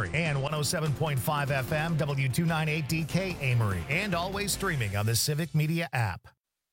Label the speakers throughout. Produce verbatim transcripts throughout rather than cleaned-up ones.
Speaker 1: Amory, and one oh seven point five F M W two ninety-eight D K Amory, and always streaming on the Civic Media app.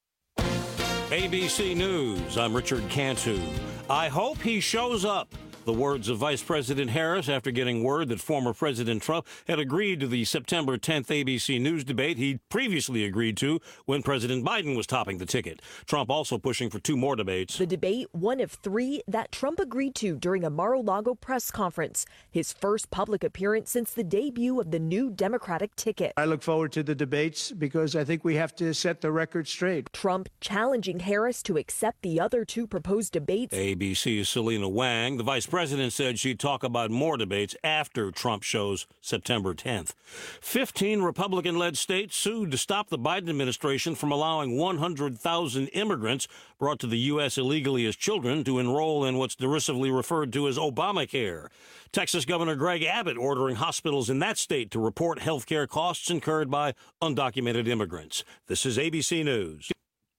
Speaker 2: A B C News, I'm Richard Cantu. I hope he shows up. The words of Vice President Harris after getting word that former President Trump had agreed to the September tenth A B C News debate he'd previously agreed to when President Biden was topping the ticket. Trump also pushing for two more debates.
Speaker 3: The debate, one of three that Trump agreed to during a Mar-a-Lago press conference, his first public appearance since the debut of the new Democratic ticket.
Speaker 4: I look forward to the debates because I think we have to set the record straight.
Speaker 3: Trump challenging Harris to accept the other two proposed debates.
Speaker 2: A B C's Selena Wang, the vice president, said she'd talk about more debates after Trump shows September tenth. Fifteen Republican-led states sued to stop the Biden administration from allowing one hundred thousand immigrants brought to the U S illegally as children to enroll in what's derisively referred to as Obamacare. Texas Governor Greg Abbott ordering hospitals in that state to report health care costs incurred by undocumented immigrants. This is A B C News.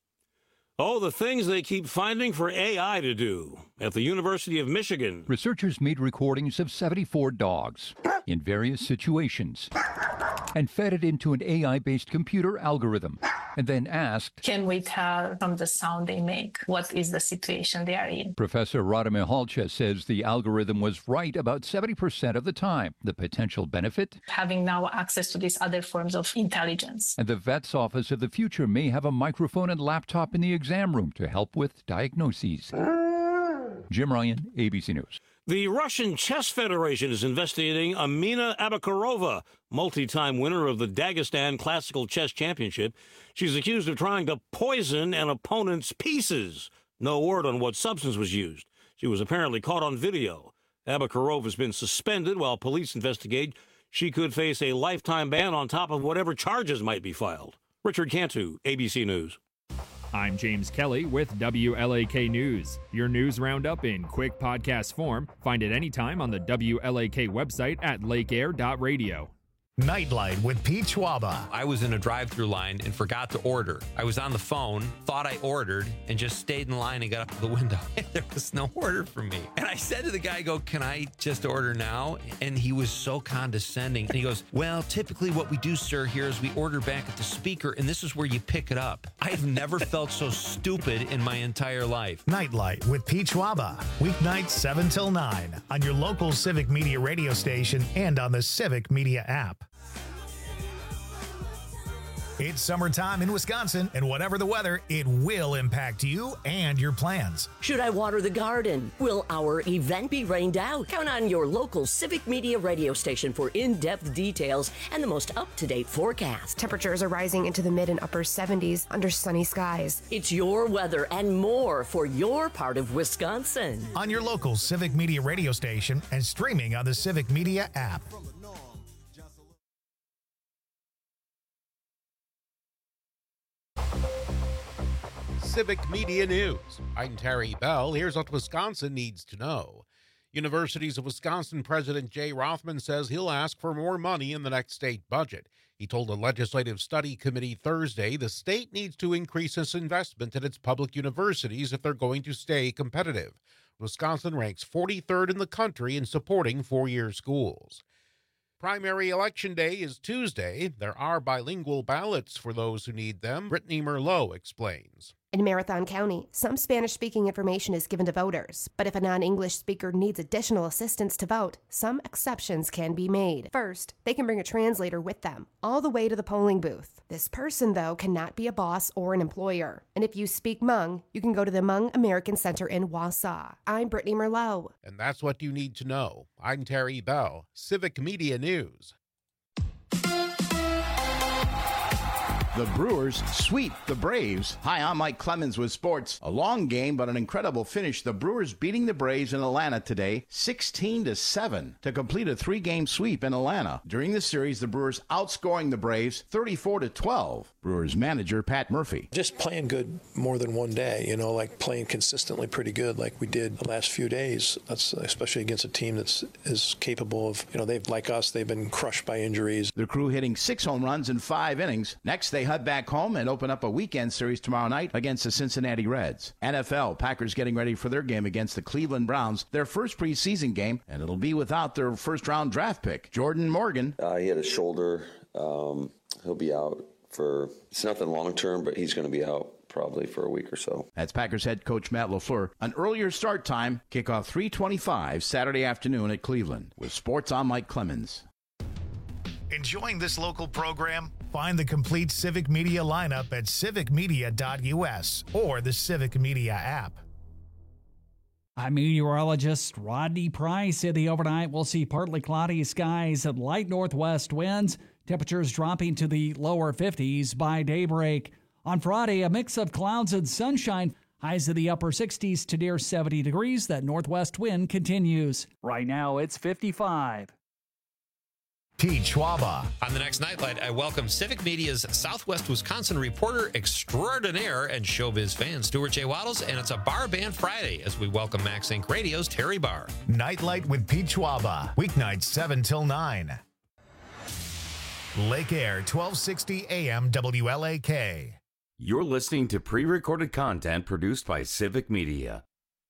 Speaker 2: Oh, the things they keep finding for A I to do. At the University of Michigan,
Speaker 5: researchers made recordings of seventy-four dogs in various situations and fed it into an A I-based computer algorithm and then asked,
Speaker 6: can we tell from the sound they make what is the situation they are in?
Speaker 5: Professor Radha Mihalcha says the algorithm was right about seventy percent of the time. The potential benefit?
Speaker 6: Having now access to these other forms of intelligence.
Speaker 5: And the vet's office of the future may have a microphone and laptop in the exam room to help with diagnoses. Jim Ryan, A B C News.
Speaker 2: The Russian Chess Federation is investigating Amina Abakarova, multi-time winner of the Dagestan Classical Chess Championship. She's accused of trying to poison an opponent's pieces. No word on what substance was used. She was apparently caught on video. Abakarova has been suspended while police investigate. She could face a lifetime ban on top of whatever charges might be filed. Richard Cantu, A B C News.
Speaker 7: I'm James Kelly with W L A K News. Your news roundup in quick podcast form. Find it anytime on the W L A K website at lake air dot radio.
Speaker 1: Nightlight with Pete Schwaba.
Speaker 8: I was in a drive-thru line and forgot to order. I was on the phone, thought I ordered, and just stayed in line and got up to the window. There was no order for me. And I said to the guy, I go, can I just order now? And he was so condescending. And he goes, well, typically what we do, sir, here is we order back at the speaker, and this is where you pick it up. I've never felt so stupid in my entire life.
Speaker 1: Nightlight with Pete Schwaba. Weeknights seven till nine on your local Civic Media radio station and on the Civic Media app. It's summertime in Wisconsin, and whatever the weather, it will impact you and your plans.
Speaker 9: Should I water the garden? Will our event be rained out? Count on your local Civic Media radio station for in-depth details and the most up-to-date forecast.
Speaker 10: Temperatures are rising into the mid and upper seventies under sunny skies.
Speaker 9: It's your weather and more for your part of Wisconsin.
Speaker 1: On your local Civic Media radio station and streaming on the Civic Media app.
Speaker 11: Civic Media News. I'm Terry Bell. Here's what Wisconsin needs to know. Universities of Wisconsin President Jay Rothman says he'll ask for more money in the next state budget. He told a legislative study committee Thursday the state needs to increase its investment in its public universities if they're going to stay competitive. Wisconsin ranks forty-third in the country in supporting four-year schools. Primary election day is Tuesday. There are bilingual ballots for those who need them. Brittany Merlot explains.
Speaker 10: In Marathon County, some Spanish-speaking information is given to voters, but if a non-English speaker needs additional assistance to vote, some exceptions can be made. First, they can bring a translator with them, all the way to the polling booth. This person, though, cannot be a boss or an employer. And if you speak Hmong, you can go to the Hmong American Center in Wausau. I'm Brittany Merlot.
Speaker 11: And that's what you need to know. I'm Terry Bell, Civic Media News.
Speaker 12: The Brewers sweep the Braves. Hi, I'm Mike Clemens with sports. A long game, but an incredible finish. The Brewers beating the Braves in Atlanta today, sixteen to seven, to complete a three-game sweep in Atlanta. During the series, the Brewers outscoring the Braves thirty-four to twelve. Brewers manager Pat Murphy.
Speaker 13: Just playing good more than one day, you know, like playing consistently pretty good like we did the last few days. That's especially against a team that's is capable of, you know, they've, like us, they've been crushed by injuries.
Speaker 12: The crew hitting six home runs in five innings. Next, they head back home and open up a weekend series tomorrow night against the Cincinnati Reds. N F L, Packers getting ready for their game against the Cleveland Browns, their first preseason game, and it'll be without their first-round draft pick, Jordan Morgan.
Speaker 14: Uh, he had a shoulder. Um, he'll be out for, it's nothing long-term, but he's going to be out probably for a week or so.
Speaker 12: That's Packers head coach Matt LaFleur. An earlier start time, kickoff three twenty-five Saturday afternoon at Cleveland. With sports, I'm Mike Clemens.
Speaker 1: Enjoying this local program? Find the complete Civic Media lineup at civic media dot u s or the Civic Media app.
Speaker 15: I'm meteorologist Rodney Price. In the overnight, we'll see partly cloudy skies and light northwest winds. Temperatures dropping to the lower fifties by daybreak. On Friday, a mix of clouds and sunshine. Highs in the upper sixties to near seventy degrees. That northwest wind continues. Right now, it's fifty-five.
Speaker 1: Pete Schwaba.
Speaker 8: On the next Nightlight, I welcome Civic Media's Southwest Wisconsin reporter extraordinaire and showbiz fan, Stuart J. Waddles, and it's a Bar Band Friday as we welcome Max Inc Radio's Terry Barr.
Speaker 1: Nightlight with Pete Schwaba. Weeknights seven till nine. Lake Air, twelve sixty A M W L A K.
Speaker 16: You're listening to pre-recorded content produced by Civic Media.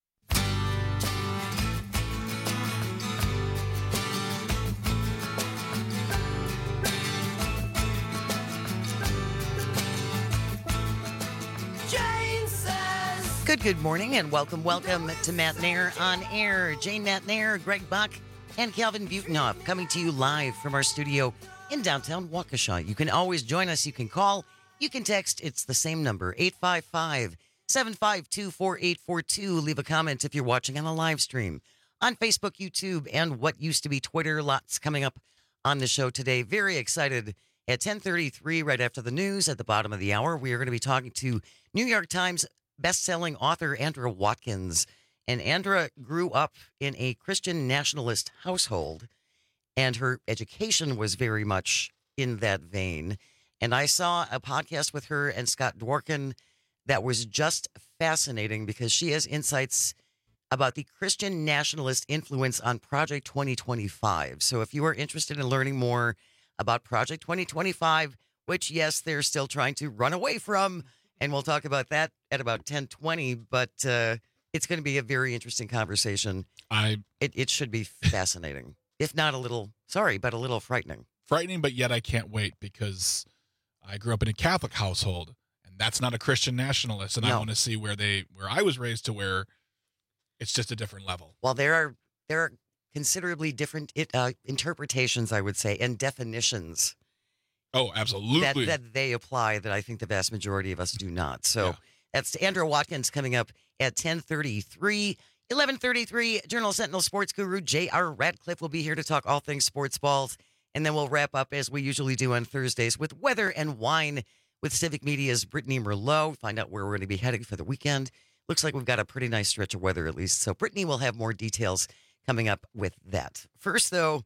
Speaker 17: Good, good morning, and welcome, welcome to Matt Nair on Air. Jane Matt Nair, Greg Buck, and Calvin Butenhoff coming to you live from our studio in downtown Waukesha. You can always join us. You can call. You can text. It's the same number, eight five five, seven five two, four eight four two. Leave a comment if you're watching on a live stream on Facebook, YouTube, and what used to be Twitter. Lots coming up on the show today. Very excited. At ten thirty-three, right after the news, at the bottom of the hour, we are going to be talking to New York Times best-selling author Andra Watkins. And Andra grew up in a Christian nationalist household, and her education was very much in that vein. And I saw a podcast with her and Scott Dworkin that was just fascinating because she has insights about the Christian nationalist influence on Project twenty twenty-five. So if you are interested in learning more about Project twenty twenty-five, which, yes, they're still trying to run away from, and we'll talk about that at about ten twenty, but uh, it's going to be a very interesting conversation.
Speaker 18: I
Speaker 17: It, it should be fascinating, if not a little, sorry, but a little frightening.
Speaker 18: Frightening, but yet I can't wait because I grew up in a Catholic household, and that's not a Christian nationalist, and
Speaker 17: No.
Speaker 18: I want to see where they, where I was raised to where it's just a different level.
Speaker 17: Well, there are there are considerably different it, uh, interpretations, I would say, and definitions
Speaker 18: Oh, absolutely.
Speaker 17: that, that they apply that I think the vast majority of us do not. So that's Andra Watkins coming up at ten thirty-three. eleven thirty-three, Journal Sentinel sports guru J R Radcliffe will be here to talk all things sports balls. And then we'll wrap up, as we usually do on Thursdays, with weather and wine with Civic Media's Brittany Merlot. Find out where we're going to be heading for the weekend. Looks like we've got a pretty nice stretch of weather, at least. So Brittany will have more details coming up with that. First, though,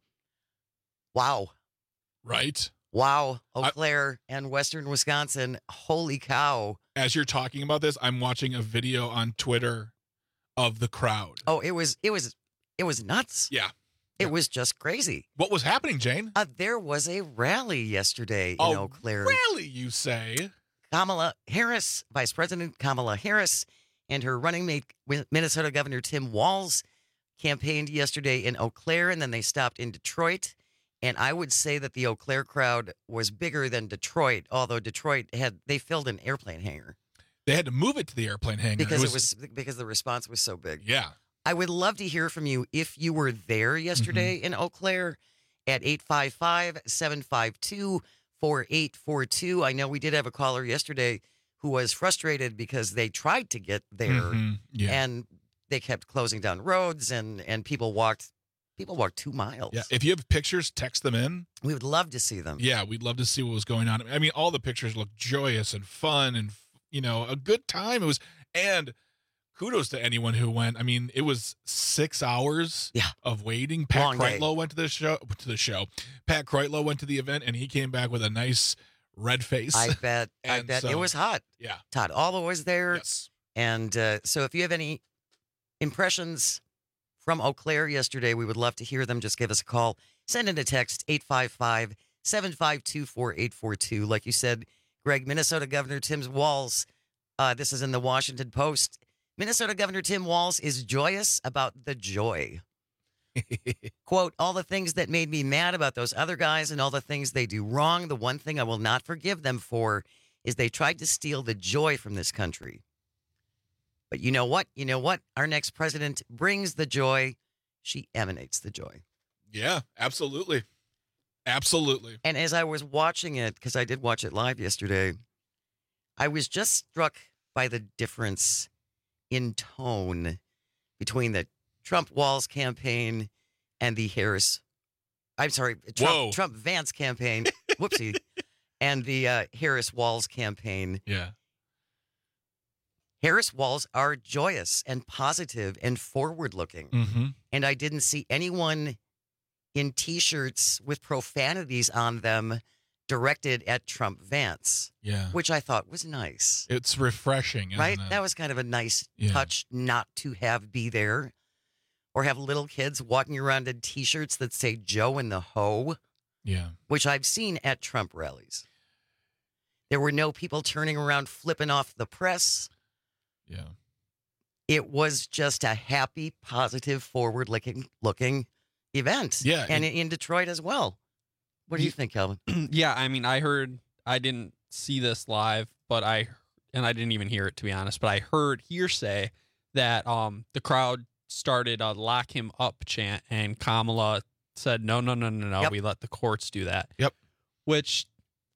Speaker 17: wow.
Speaker 18: Right.
Speaker 17: Wow. Eau Claire and Western Wisconsin. Holy cow.
Speaker 18: As you're talking about this, I'm watching a video on Twitter of the crowd.
Speaker 17: Oh, it was, it was, it was nuts.
Speaker 18: Yeah.
Speaker 17: It was just crazy.
Speaker 18: What was happening, Jane?
Speaker 17: Uh, there was a rally yesterday in
Speaker 18: A
Speaker 17: Eau Claire.
Speaker 18: rally, you say?
Speaker 17: Kamala Harris, Vice President Kamala Harris, and her running mate, Minnesota Governor Tim Walz, campaigned yesterday in Eau Claire, and then they stopped in Detroit. And I would say that the Eau Claire crowd was bigger than Detroit, although Detroit had, they filled an airplane hangar.
Speaker 18: They had to move it to the airplane hangar.
Speaker 17: Because it was, it was because the response was so big.
Speaker 18: Yeah.
Speaker 17: I would love to hear from you if you were there yesterday
Speaker 18: Mm-hmm.
Speaker 17: in Eau Claire at eight five five, seven five two, four eight four two. I know we did have a caller yesterday who was frustrated because they tried to get there
Speaker 18: Mhm. Yeah.
Speaker 17: and they kept closing down roads and, and people walked people walked two miles.
Speaker 18: Yeah. If you have pictures, text them in.
Speaker 17: We would love to see them.
Speaker 18: Yeah, we'd love to see what was going on. I mean, all the pictures look joyous and fun and, you know, a good time. It was, and kudos to anyone who went. I mean, it was six hours
Speaker 17: yeah.
Speaker 18: of waiting. Pat
Speaker 17: Long day.
Speaker 18: Kreitlow went to the show, to the show. Pat Kreitlow went to the event, and he came back with a nice red face.
Speaker 17: I bet. I
Speaker 18: And
Speaker 17: bet
Speaker 18: so-
Speaker 17: it was hot.
Speaker 18: Yeah.
Speaker 17: Todd Alva was there.
Speaker 18: Yes.
Speaker 17: And uh, so if you have any impressions from Eau Claire yesterday, we would love to hear them. Just give us a call. Send in a text, eight five five, seven five two, four eight four two. Like you said, Greg, Minnesota Governor Tim Walz, uh, this is in the Washington Post. Minnesota Governor Tim Walz is joyous about the joy. Quote, all the things that made me mad about those other guys and all the things they do wrong, the one thing I will not forgive them for is they tried to steal the joy from this country. But you know what? You know what? Our next president brings the joy. She emanates the joy.
Speaker 18: Yeah, absolutely. Absolutely.
Speaker 17: And as I was watching it, because I did watch it live yesterday, I was just struck by the difference in tone between the Trump-Walz campaign and the Harris, I'm sorry, Trump, Trump-Vance campaign, whoopsie, and the uh, Harris-Walz campaign.
Speaker 18: Yeah.
Speaker 17: Harris-Walz are joyous and positive and forward-looking.
Speaker 18: Mm-hmm.
Speaker 17: And I didn't see anyone in T-shirts with profanities on them directed at Trump-Vance.
Speaker 18: Yeah.
Speaker 17: Which I thought was nice.
Speaker 18: It's refreshing, isn't
Speaker 17: right?
Speaker 18: it?
Speaker 17: That was kind of a nice
Speaker 18: Yeah.
Speaker 17: touch not to have be there. Or have little kids walking around in T-shirts that say Joe and the Ho.
Speaker 18: Yeah.
Speaker 17: Which I've seen at Trump rallies. There were no people turning around flipping off the press.
Speaker 18: Yeah.
Speaker 17: It was just a happy, positive, forward-looking looking event.
Speaker 19: Yeah,
Speaker 17: And
Speaker 19: it-
Speaker 17: in Detroit as well. What do you think, Calvin?
Speaker 19: Yeah, I mean, I heard, I didn't see this live, but I, and I didn't even hear it, to be honest, but I heard hearsay that um the crowd started a lock him up chant, and Kamala said, no, no, no, no, no,
Speaker 17: Yep.
Speaker 19: we let the courts do that.
Speaker 18: Yep.
Speaker 19: Which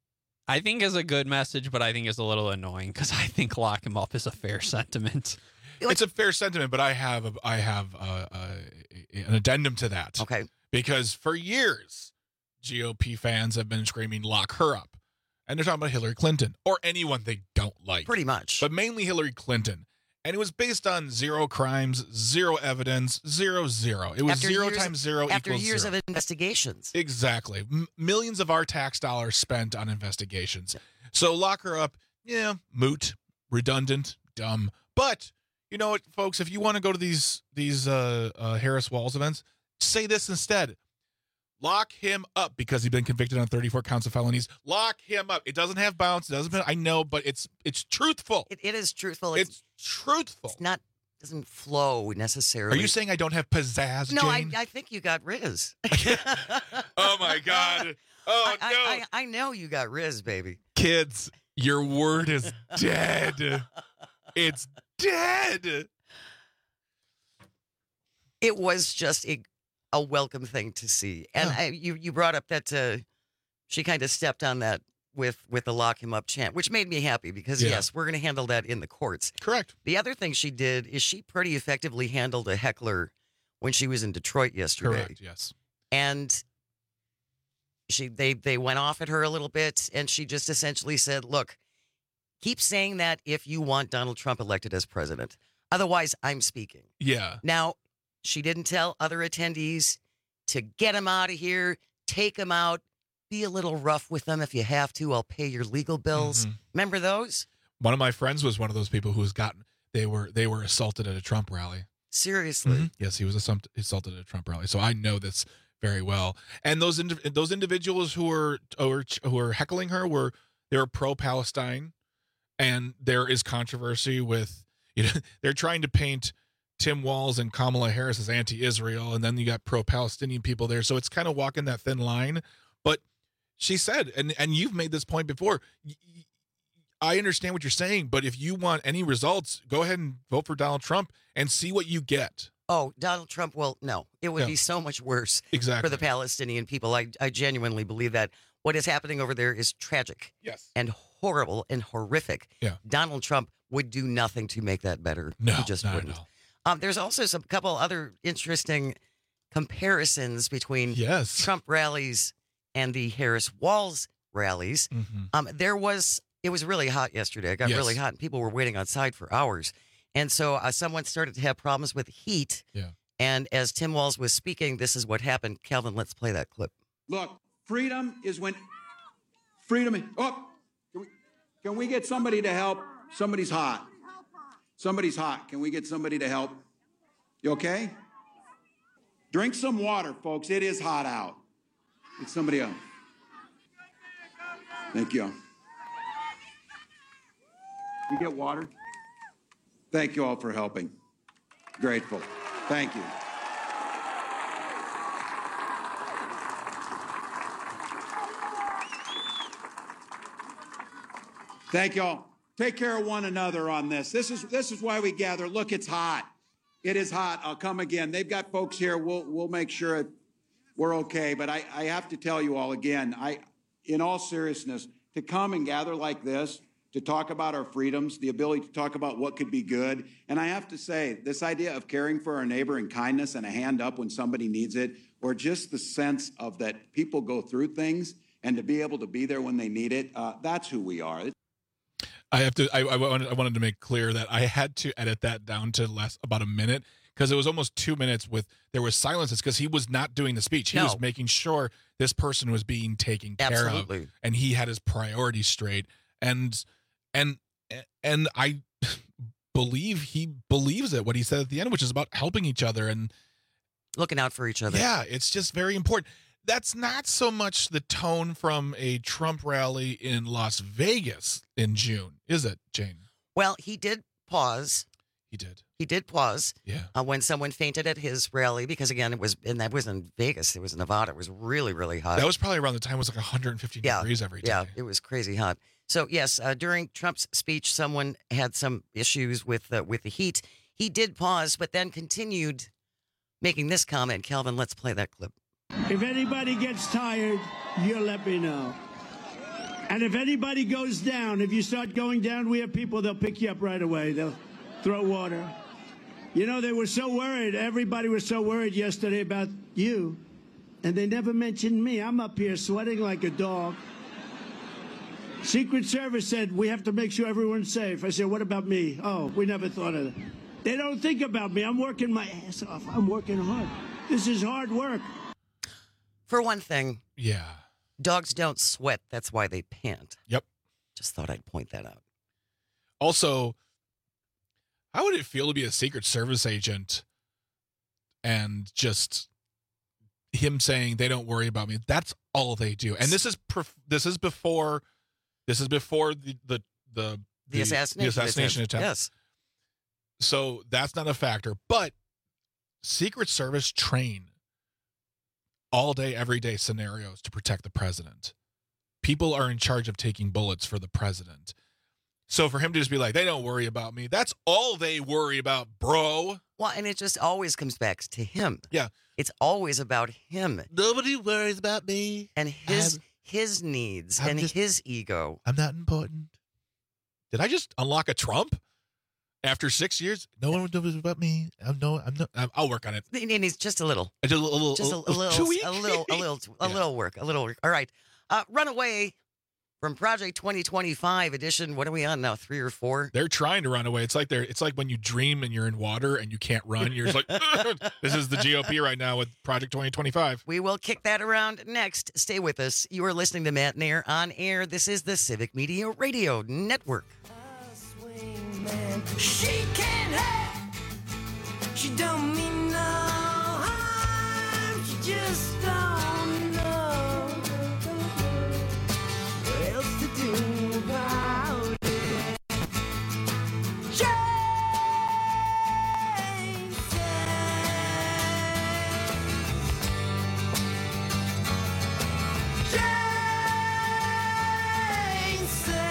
Speaker 19: I think is a good message, but I think is a little annoying because I think lock him up is a fair sentiment.
Speaker 18: It's a fair sentiment, but I have a, I have a, a, an addendum to that.
Speaker 17: Okay.
Speaker 18: Because for years, G O P fans have been screaming, lock her up. And they're talking about Hillary Clinton or anyone they don't like.
Speaker 17: Pretty much.
Speaker 18: But mainly Hillary Clinton. And it was based on zero crimes, zero evidence, zero, zero. It was
Speaker 17: After
Speaker 18: zero
Speaker 17: years-
Speaker 18: times zero
Speaker 17: After
Speaker 18: equals
Speaker 17: years
Speaker 18: zero.
Speaker 17: of investigations.
Speaker 18: Exactly. M- millions of our tax dollars spent on investigations. So lock her up, yeah, moot, redundant, dumb. But you know what, folks, if you want to go to these these uh, uh, Harris-Walz events, say this instead. Lock him up because he's been convicted on thirty-four counts of felonies. Lock him up. It doesn't have bounce. It doesn't. I know, but it's it's truthful.
Speaker 17: It, it is truthful.
Speaker 18: It's, truthful.
Speaker 17: It's not doesn't flow necessarily.
Speaker 18: Are you saying I don't have pizzazz,
Speaker 17: No, I,
Speaker 18: Jane?
Speaker 17: I think you got Riz.
Speaker 18: Oh my God. Oh
Speaker 17: I,
Speaker 18: no.
Speaker 17: I, I, I know you got Riz, baby.
Speaker 18: Kids, your word is dead. It's dead.
Speaker 17: It was just a, a welcome thing to see. And I, you you brought up that uh, she kind of stepped on that with, with the lock him up chant, which made me happy because,
Speaker 18: Yeah.
Speaker 17: yes, we're going to handle that in the courts.
Speaker 18: Correct.
Speaker 17: The other thing she did is she pretty effectively handled a heckler when she was in Detroit yesterday.
Speaker 18: Correct, yes.
Speaker 17: And she they they went off at her a little bit, and she just essentially said, look, keep saying that if you want Donald Trump elected as president. Otherwise, I'm speaking.
Speaker 18: Yeah.
Speaker 17: Now, she didn't tell other attendees to get him out of here, take him out, be a little rough with them if you have to. I'll pay your legal bills.
Speaker 18: Mhm.
Speaker 17: Remember those?
Speaker 18: One of my friends was one of those people who's gotten they were they were assaulted at a Trump rally.
Speaker 17: Seriously.
Speaker 18: Mhm. Yes, he was assum- assaulted at a Trump rally. So I know this very well. And those indi- those individuals who were who were, who were heckling her were they were pro-Palestine, and there is controversy with you know they're trying to paint Tim Walz and Kamala Harris as anti-Israel, and then you got pro-Palestinian people there. So it's kind of walking that thin line. But she said, and and you've made this point before. y- y- I understand what you're saying, but if you want any results, go ahead and vote for Donald Trump and see what you get.
Speaker 17: Oh, Donald Trump, well, no. It would
Speaker 18: Yeah.
Speaker 17: be so much worse
Speaker 18: Exactly.
Speaker 17: for the Palestinian people. I, I genuinely believe that. What is happening over there is tragic.
Speaker 18: Yes.
Speaker 17: And horrible and horrific.
Speaker 18: Yeah.
Speaker 17: Donald Trump would do nothing to make that better.
Speaker 18: No,
Speaker 17: he just
Speaker 18: not at
Speaker 17: wouldn't.
Speaker 18: all.
Speaker 17: Um, there's also some couple other interesting comparisons between
Speaker 18: Yes.
Speaker 17: Trump rallies and the Harris-Walz rallies.
Speaker 18: Mhm.
Speaker 17: Um, there was, it was really hot yesterday. It got
Speaker 18: Yes.
Speaker 17: really hot, and people were waiting outside for hours. And so uh, someone started to have problems with heat.
Speaker 18: Yeah.
Speaker 17: And as Tim Walz was speaking, this is what happened. Calvin, let's play that clip.
Speaker 20: Look, freedom is when freedom. is- Oh, can we, can we get somebody to help? Somebody's hot. Somebody's hot. Can we get somebody to help? You okay? Drink some water, folks. It is hot out. Get somebody else. Thank you. You get water? Thank you all for helping. Grateful. Thank you. Thank you all. Take care of one another on this. This is this is why we gather. Look, it's hot. It is hot. I'll come again. They've got folks here. We'll we'll make sure it, we're okay. But I, I have to tell you all again, I, in all seriousness, to come and gather like this, to talk about our freedoms, the ability to talk about what could be good. And I have to say, this idea of caring for our neighbor and kindness and a hand up when somebody needs it, or just the sense of that people go through things and to be able to be there when they need it, uh, that's who we are.
Speaker 18: I have to. I, I, wanted, I wanted to make clear that I had to edit that down to less about a minute because it was almost two minutes with there was silences because he was not doing the speech. He
Speaker 17: No.
Speaker 18: was making sure this person was being taken care
Speaker 17: Absolutely.
Speaker 18: of, and he had his priorities straight. And and and I believe he believes it what he said at the end, which is about helping each other and
Speaker 17: looking out for each other.
Speaker 18: Yeah, it's just very important. That's not so much the tone from a Trump rally in Las Vegas in June, is it, Jane?
Speaker 17: Well, he did pause.
Speaker 18: He did.
Speaker 17: He did pause.
Speaker 18: Yeah.
Speaker 17: Uh, when someone fainted at his rally, because again, it was, and that was in Vegas. It was Nevada. It was really, really hot.
Speaker 18: That was probably around the time it was like one hundred fifty
Speaker 17: yeah,
Speaker 18: degrees every day.
Speaker 17: Yeah, it was crazy hot. So yes, uh, during Trump's speech, someone had some issues with uh, with the heat. He did pause, but then continued making this comment. Calvin, let's play that clip.
Speaker 4: If anybody gets tired, you let me know. And if anybody goes down, if you start going down, we have people, they'll pick you up right away. They'll throw water. You know, they were so worried. Everybody was so worried yesterday about you. And they never mentioned me. I'm up here sweating like a dog. Secret Service said, we have to make sure everyone's safe. I said, what about me? Oh, we never thought of that. They don't think about me. I'm working my ass off. I'm working hard. This is hard work.
Speaker 17: For one thing,
Speaker 18: yeah,
Speaker 17: dogs don't sweat. That's why they pant.
Speaker 18: Yep.
Speaker 17: Just thought I'd point that out.
Speaker 18: Also, how would it feel to be a Secret Service agent and just him saying they don't worry about me? That's all they do. And this is pref- this is before this is before the the the,
Speaker 17: The assassination
Speaker 18: the assassination
Speaker 17: attempt.
Speaker 18: attempt.
Speaker 17: Yes.
Speaker 18: So that's not a factor. But Secret Service train all day, every day scenarios to protect the president. People are in charge of taking bullets for the president. So for him to just be like, they don't worry about me, that's all they worry about, bro.
Speaker 17: Well, and it just always comes back to him.
Speaker 18: Yeah.
Speaker 17: It's always about him.
Speaker 18: Nobody worries about me.
Speaker 17: And his
Speaker 18: I'm-
Speaker 17: his needs
Speaker 18: I'm
Speaker 17: and
Speaker 18: just-
Speaker 17: his ego.
Speaker 18: I'm not important. Did I just unlock a Trump? After six years, no one knows about me. I'm no, I'm not. I'm, I'll work on it.
Speaker 17: And he's just a little.
Speaker 18: I did a little,
Speaker 17: Just a, a little,
Speaker 18: tweak.
Speaker 17: a little, a little, a little work, a little work. All right. Uh, Runaway from Project twenty twenty-five edition. What are we on now? Three or four?
Speaker 18: They're trying to run away. It's like they're. It's like when you dream and you're in water and you can't run. You're just like, this is the G O P right now with Project twenty twenty-five.
Speaker 17: We will kick that around next. Stay with us. You are listening to Matt Nair on air. This is the Civic Media Radio Network.
Speaker 21: She can't hurt. She don't mean no harm. She just don't know what else to do about it. Jane said. Jane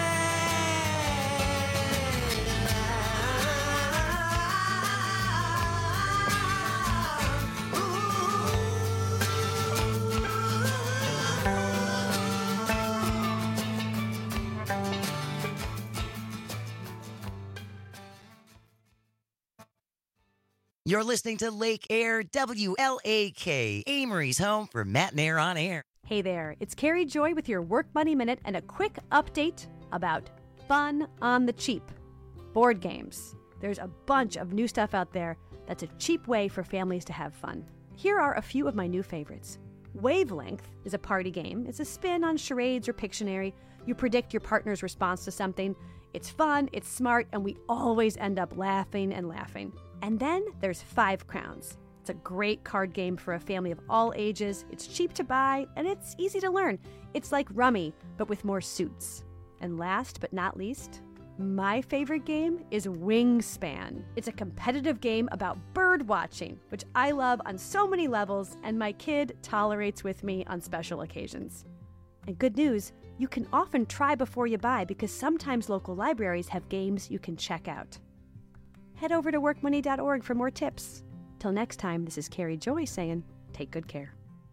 Speaker 17: You're listening to Lake Air, W L A K, Amory's home for Matt Nair on air.
Speaker 22: Hey there, it's Carrie Joy with your Work Money Minute and a quick update about fun on the cheap. Board games. There's a bunch of new stuff out there that's a cheap way for families to have fun. Here are a few of my new favorites. Wavelength is a party game. It's a spin on charades or Pictionary. You predict your partner's response to something. It's fun, it's smart, and we always end up laughing and laughing. And then there's Five Crowns. It's a great card game for a family of all ages. It's cheap to buy, and it's easy to learn. It's like Rummy, but with more suits. And last but not least, My favorite game is Wingspan. It's a competitive game about bird watching, which I love on so many levels, and my kid tolerates with me on special occasions. And good news, you can often try before you buy because sometimes local libraries have games you can check out. Head over to work money dot org for more tips. Till next time, this is Carrie Joy saying, take good care.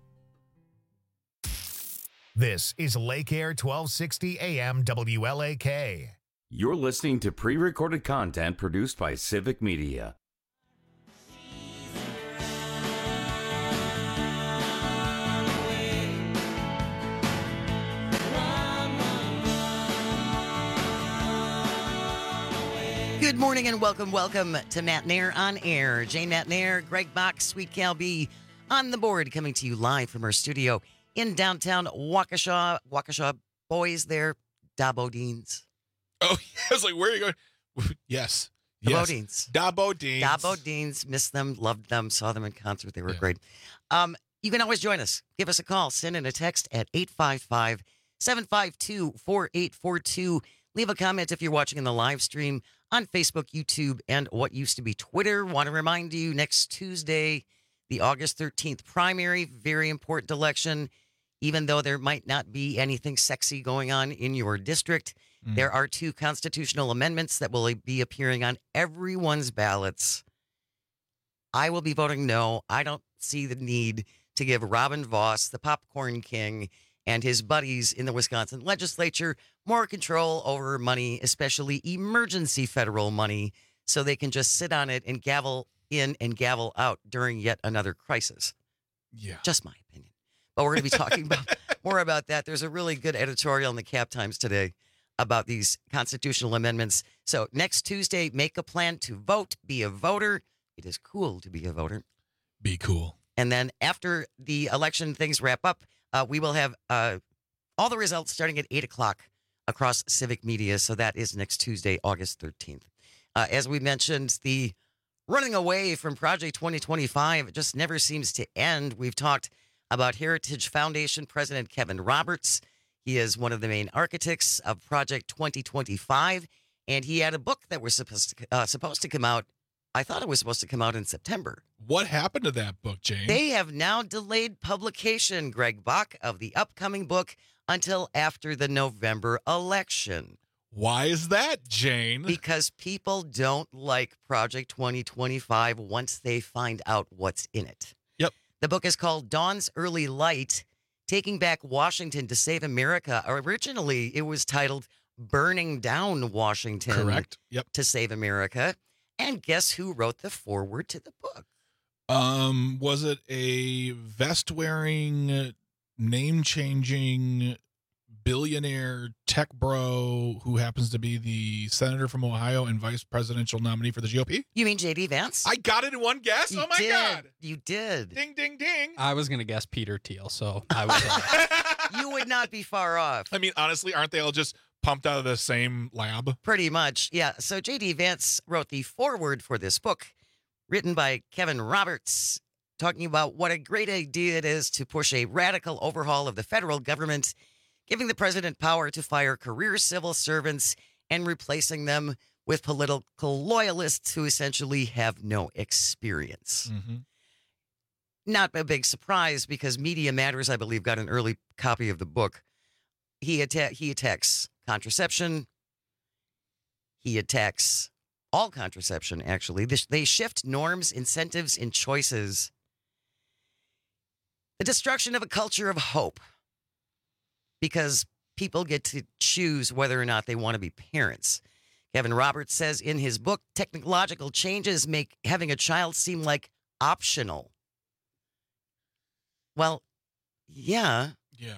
Speaker 1: This is Lake Air twelve sixty A M W L A K.
Speaker 16: You're listening to pre-recorded content produced by Civic Media.
Speaker 17: Good morning and welcome, welcome to Matt Nair on Air. Jane Matt Nair, Greg Bach, Sweet Cal B on the board, coming to you live from our studio in downtown Waukesha. Waukesha boys there, Da Bodines.
Speaker 18: Oh, I was like, where are you going? Yes.
Speaker 17: The
Speaker 18: yes.
Speaker 17: Bodines.
Speaker 18: Da Bodines.
Speaker 17: Da Bodines. Missed them, loved them, saw them in concert. They were yeah. great. Um, you can always join us. Give us a call. Send in a text at eight five five, seven five two, four eight four two. Leave a comment if you're watching in the live stream on Facebook, YouTube, and what used to be Twitter. Want to remind you, next Tuesday, the August thirteenth primary, very important election. Even though there might not be anything sexy going on in your district, mm. there are two constitutional amendments that will be appearing on everyone's ballots. I will be voting no. I don't see the need to give Robin Vos, the popcorn king, and his buddies in the Wisconsin legislature more control over money, especially emergency federal money, so they can just sit on it and gavel in and gavel out during yet another crisis.
Speaker 18: Yeah.
Speaker 17: Just my opinion. But we're going to be talking about more about that. There's a really good editorial in the Cap Times today about these constitutional amendments. So next Tuesday, make a plan to vote. Be a voter. It is cool to be a voter.
Speaker 18: Be cool.
Speaker 17: And then after the election things wrap up, uh, we will have uh, all the results starting at eight o'clock across Civic Media. So that is next Tuesday, August thirteenth. Uh, as we mentioned, the running away from Project twenty twenty-five just never seems to end. We've talked about Heritage Foundation President Kevin Roberts. He is one of the main architects of Project twenty twenty-five, and he had a book that was supposed to, uh, supposed to come out. I thought it was supposed to come out in September.
Speaker 18: What happened to that book, Jane?
Speaker 17: They have now delayed publication, Greg Bach, of the upcoming book until after the November election.
Speaker 18: Why is that, Jane?
Speaker 17: Because people don't like Project twenty twenty-five once they find out what's in it.
Speaker 18: Yep.
Speaker 17: The book is called Dawn's Early Light, Taking Back Washington to Save America. Originally, it was titled Burning Down Washington
Speaker 18: Correct. Yep.
Speaker 17: to Save America. And guess who wrote the foreword to the book?
Speaker 18: Um, was it a vest-wearing, name-changing billionaire tech bro who happens to be the senator from Ohio and vice presidential nominee for the G O P?
Speaker 17: You mean J D Vance?
Speaker 18: I got it in one guess?
Speaker 17: You
Speaker 18: oh, my
Speaker 17: did.
Speaker 18: God.
Speaker 17: You did.
Speaker 18: Ding, ding, ding.
Speaker 19: I was going to guess Peter Thiel, so I was.
Speaker 17: You would not be far off.
Speaker 18: I mean, honestly, aren't they all just pumped out of the same lab?
Speaker 17: Pretty much, yeah. So J D Vance wrote the foreword for this book, written by Kevin Roberts, talking about what a great idea it is to push a radical overhaul of the federal government, giving the president power to fire career civil servants and replacing them with political loyalists who essentially have no experience.
Speaker 18: Mm-hmm.
Speaker 17: Not a big surprise because Media Matters, I believe, got an early copy of the book. He, atta- he attacks contraception. He attacks all contraception, actually. They shift norms, incentives, and choices. The destruction of a culture of hope. Because people get to choose whether or not they want to be parents. Kevin Roberts says in his book, technological changes make having a child seem like optional. Well, yeah.
Speaker 18: Yeah.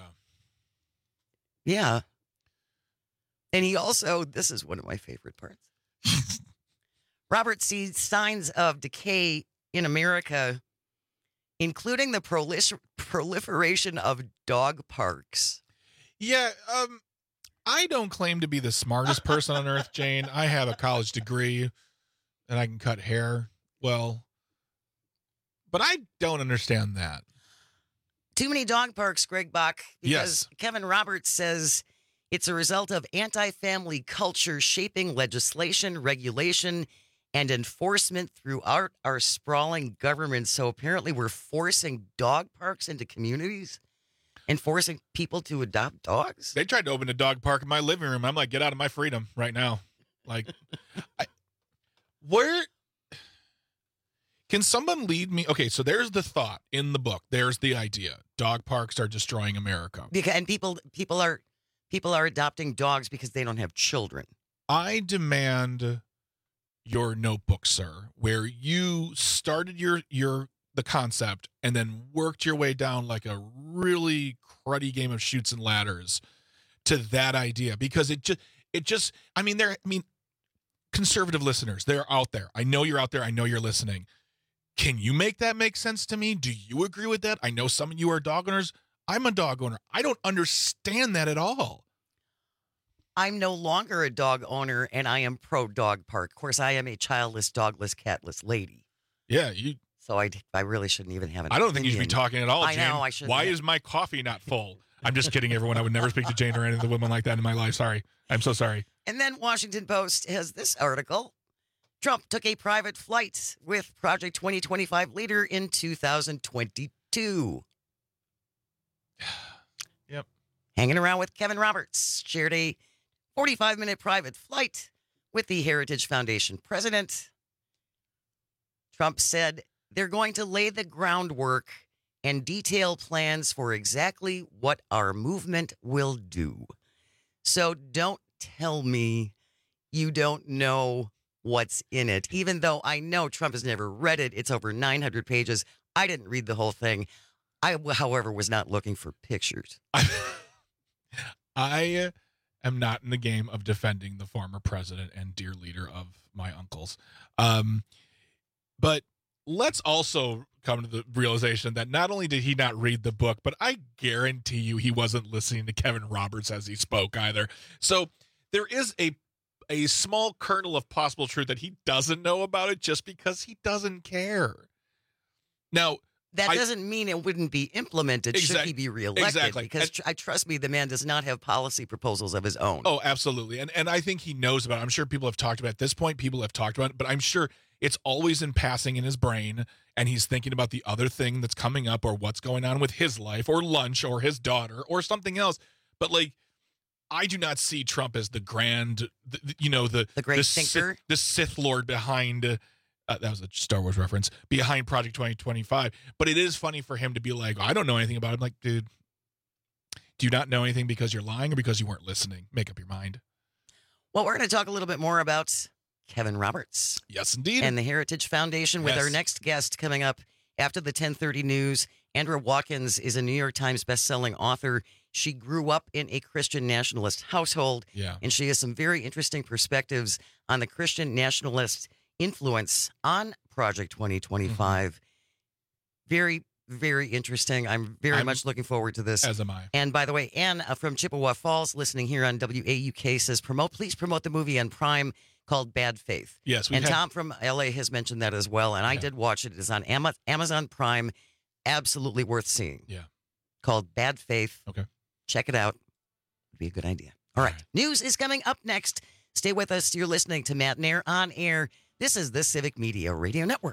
Speaker 17: Yeah. And he also, this is one of my favorite parts. Roberts sees signs of decay in America, including the prolifer- proliferation of dog parks.
Speaker 18: Yeah, um, I don't claim to be the smartest person on earth, Jane. I have a college degree and I can cut hair well, but I don't understand that.
Speaker 17: Too many dog parks, Greg Bach, because
Speaker 18: yes.
Speaker 17: Kevin Roberts says It's a result of anti-family culture shaping legislation, regulation, and enforcement throughout our sprawling government. So apparently we're forcing dog parks into communities and forcing people to adopt dogs.
Speaker 18: They tried to open a dog park in my living room. I'm like, get out of my freedom right now. Like, I, where can someone lead me? Okay, so there's the thought in the book. There's the idea. Dog parks are destroying America.
Speaker 17: Because, and people people are people are adopting dogs because they don't have children.
Speaker 18: I demand your notebook, sir, where you started your your the concept and then worked your way down like a really cruddy game of chutes and ladders to that idea, because it just it just I mean there I mean conservative listeners, they're out there. I know you're out there. I know you're listening. Can you make that make sense to me? Do you agree with that? I know some of you are dog owners. I'm a dog owner. I don't understand that at all.
Speaker 17: I'm no longer a dog owner, and I am pro dog park. Of course, I am a childless, dogless, catless lady.
Speaker 18: Yeah, you.
Speaker 17: So I, I really shouldn't even have an
Speaker 18: I don't think you should
Speaker 17: opinion.
Speaker 18: be talking at all,
Speaker 17: I
Speaker 18: Jane.
Speaker 17: know, I shouldn't.
Speaker 18: Why is my coffee not full? I'm just kidding, everyone. I would never speak to Jane or any of the women like that in my life. Sorry. I'm so sorry.
Speaker 17: And then Washington Post has this article. Trump took a private flight with Project twenty twenty-five leader in two thousand twenty-two.
Speaker 18: Yep.
Speaker 17: Hanging around with Kevin Roberts, shared a forty-five minute private flight with the Heritage Foundation president. Trump said they're going to lay the groundwork and detail plans for exactly what our movement will do. So don't tell me you don't know what's in it, even though I know Trump has never read it. It's over nine hundred pages. I didn't read the whole thing. I, however, was not looking for pictures.
Speaker 18: I am not in the game of defending the former president and dear leader of my uncles. Um, but let's also come to the realization that not only did he not read the book, but I guarantee you he wasn't listening to Kevin Roberts as he spoke either. So there is a a small kernel of possible truth that he doesn't know about it just because he doesn't care. Now,
Speaker 17: that
Speaker 18: I,
Speaker 17: doesn't mean it wouldn't be implemented
Speaker 18: Exact-
Speaker 17: should he be reelected.
Speaker 18: exactly.
Speaker 17: Because
Speaker 18: And-
Speaker 17: tr- I trust me, the man does not have policy proposals of his own.
Speaker 18: Oh, absolutely. And and I think he knows about it. I'm sure people have talked about it. At this point, people have talked about it, but I'm sure it's always in passing in his brain, and he's thinking about the other thing that's coming up or what's going on with his life or lunch or his daughter or something else. But like, I do not see Trump as the grand, the, the- you know, the
Speaker 17: The great
Speaker 18: the
Speaker 17: thinker?
Speaker 18: Sith, the Sith Lord behind. Uh, uh, that was a Star Wars reference, behind Project twenty twenty-five. But it is funny for him to be like, I don't know anything about it. I'm like, dude, do you not know anything because you're lying or because you weren't listening? Make up your mind.
Speaker 17: Well, we're going to talk a little bit more about Kevin Roberts.
Speaker 18: Yes, indeed.
Speaker 17: And the Heritage Foundation with
Speaker 18: Yes.
Speaker 17: our next guest coming up after the ten thirty news. Andrea Watkins is a New York Times bestselling author. She grew up in a Christian nationalist household,
Speaker 18: Yeah.
Speaker 17: and she has some very interesting perspectives on the Christian nationalist influence on Project twenty twenty-five.
Speaker 18: Mm-hmm.
Speaker 17: Very, very interesting. I'm very
Speaker 18: I'm-
Speaker 17: much looking forward to this.
Speaker 18: As am I.
Speaker 17: And by the way, Ann uh, from Chippewa Falls, listening here on W A U K, says, promote, please promote the movie on Prime called Bad Faith.
Speaker 18: Yes, we've
Speaker 17: and
Speaker 18: had-
Speaker 17: Tom from L A has mentioned that as well. And I did watch it. It is on Ama- Amazon Prime. Absolutely worth seeing.
Speaker 18: Yeah.
Speaker 17: Called Bad Faith.
Speaker 18: Okay.
Speaker 17: Check it out. Would be a good idea. All right. News is coming up next. Stay with us. You're listening to Matt Nair on air. This is the Civic Media Radio Network.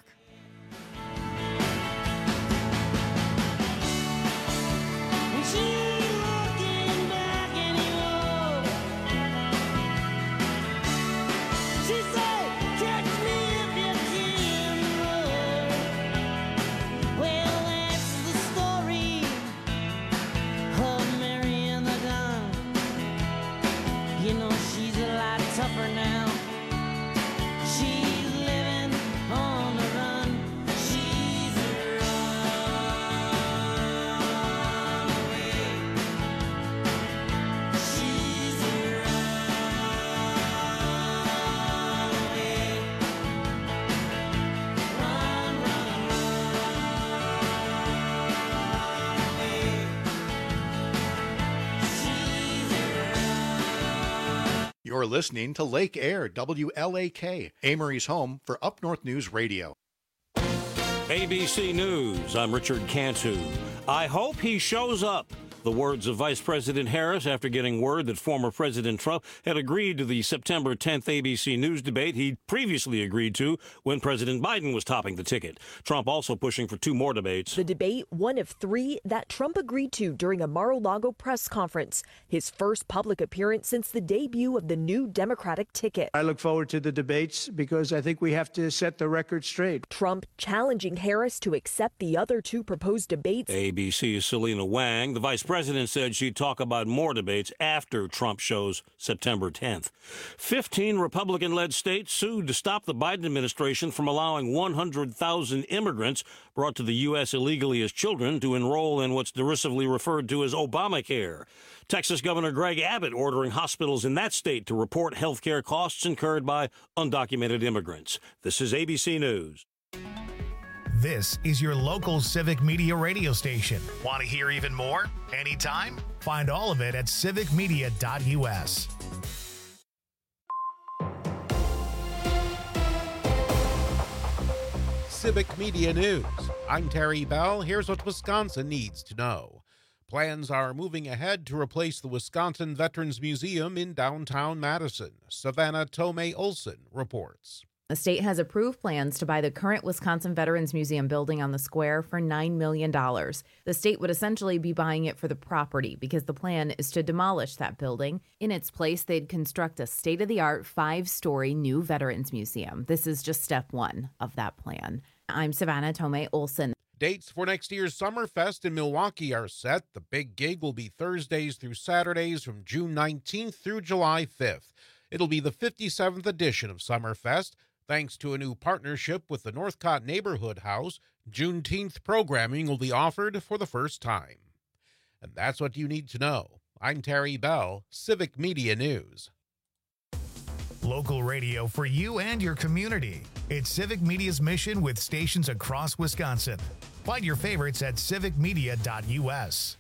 Speaker 3: You know she's a lot tougher now. She's living on the run. She's a runaway. She's a runaway. Run, run, runaway. She's a
Speaker 12: You're listening to Lake Air, W L A K, Amory's home for Up North News Radio.
Speaker 2: A B C News, I'm Richard Cantu. I hope he shows up. The words of Vice President Harris after getting word that former President Trump had agreed to the September tenth A B C News debate he previously agreed to when President Biden was topping the ticket. Trump also pushing for two more debates.
Speaker 5: The debate, one of three that Trump agreed to during a Mar-a-Lago press conference, his first public appearance since the debut of the new Democratic ticket.
Speaker 6: I look forward to the debates because I think we have to set the record straight.
Speaker 5: Trump challenging Harris to accept the other two proposed debates.
Speaker 2: A B C's Selena Wang, the vice president, said she'd talk about more debates after Trump shows September tenth. Fifteen Republican-led states sued to stop the Biden administration from allowing one hundred thousand immigrants brought to the U S illegally as children to enroll in what's derisively referred to as Obamacare. Texas Governor Greg Abbott ordering hospitals in that state to report health care costs incurred by undocumented immigrants. This is A B C News.
Speaker 1: This is your local Civic Media radio station. Want to hear even more? Anytime? Find all of it at civic media dot U S.
Speaker 11: Civic Media News. I'm Terry Bell. Here's what Wisconsin needs to know. Plans are moving ahead to replace the Wisconsin Veterans Museum in downtown Madison. Savannah Tomei Olson reports.
Speaker 23: The state has approved plans to buy the current Wisconsin Veterans Museum building on the square for nine million dollars. The state would essentially be buying it for the property because the plan is to demolish that building. In its place, they'd construct a state-of-the-art five-story new Veterans Museum. This is just step one of that plan. I'm Savannah Tomei Olson.
Speaker 11: Dates for next year's Summerfest in Milwaukee are set. The big gig will be Thursdays through Saturdays from June nineteenth through July fifth. It'll be the fifty-seventh edition of Summerfest. Thanks to a new partnership with the Northcott Neighborhood House, Juneteenth programming will be offered for the first time. And that's what you need to know. I'm Terry Bell, Civic Media News.
Speaker 1: Local radio for you and your community. It's Civic Media's mission with stations across Wisconsin. Find your favorites at civic media dot U S.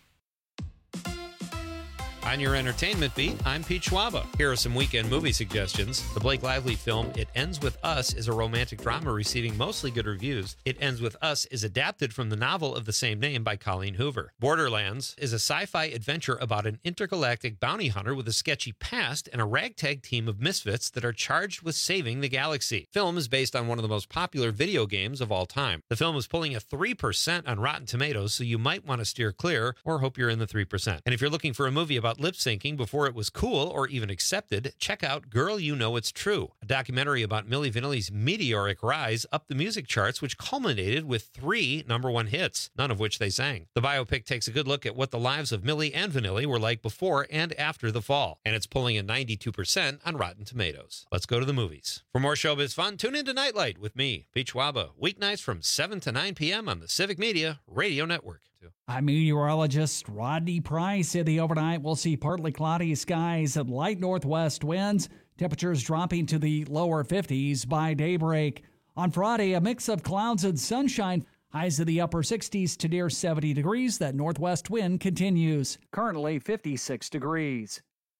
Speaker 8: On your entertainment beat, I'm Pete Schwaba. Here are some weekend movie suggestions. The Blake Lively film It Ends With Us is a romantic drama receiving mostly good reviews. It Ends With Us is adapted from the novel of the same name by Colleen Hoover. Borderlands is a sci-fi adventure about an intergalactic bounty hunter with a sketchy past and a ragtag team of misfits that are charged with saving the galaxy. The film is based on one of the most popular video games of all time. The film is pulling a three percent on Rotten Tomatoes, so you might want to steer clear or hope you're in the three percent. And if you're looking for a movie about lip syncing before it was cool or even accepted, check out Girl You Know It's True, a documentary about Milli Vanilli's meteoric rise up the music charts, which culminated with three number one hits, none of which they sang. The biopic takes a good look at what the lives of Milli and Vanilli were like before and after the fall, and it's pulling a ninety-two percent on Rotten Tomatoes. Let's go to the movies. For more showbiz fun, tune into Nightlight with me, Pete Schwaba, weeknights from seven to nine p.m. on the Civic Media Radio Network.
Speaker 15: I'm meteorologist Rodney Price. In the overnight, we'll see partly cloudy skies and light northwest winds. Temperatures dropping to the lower fifties by daybreak. On Friday, a mix of clouds and sunshine. Highs in the upper sixties to near seventy degrees. That northwest wind continues. Currently fifty-six degrees.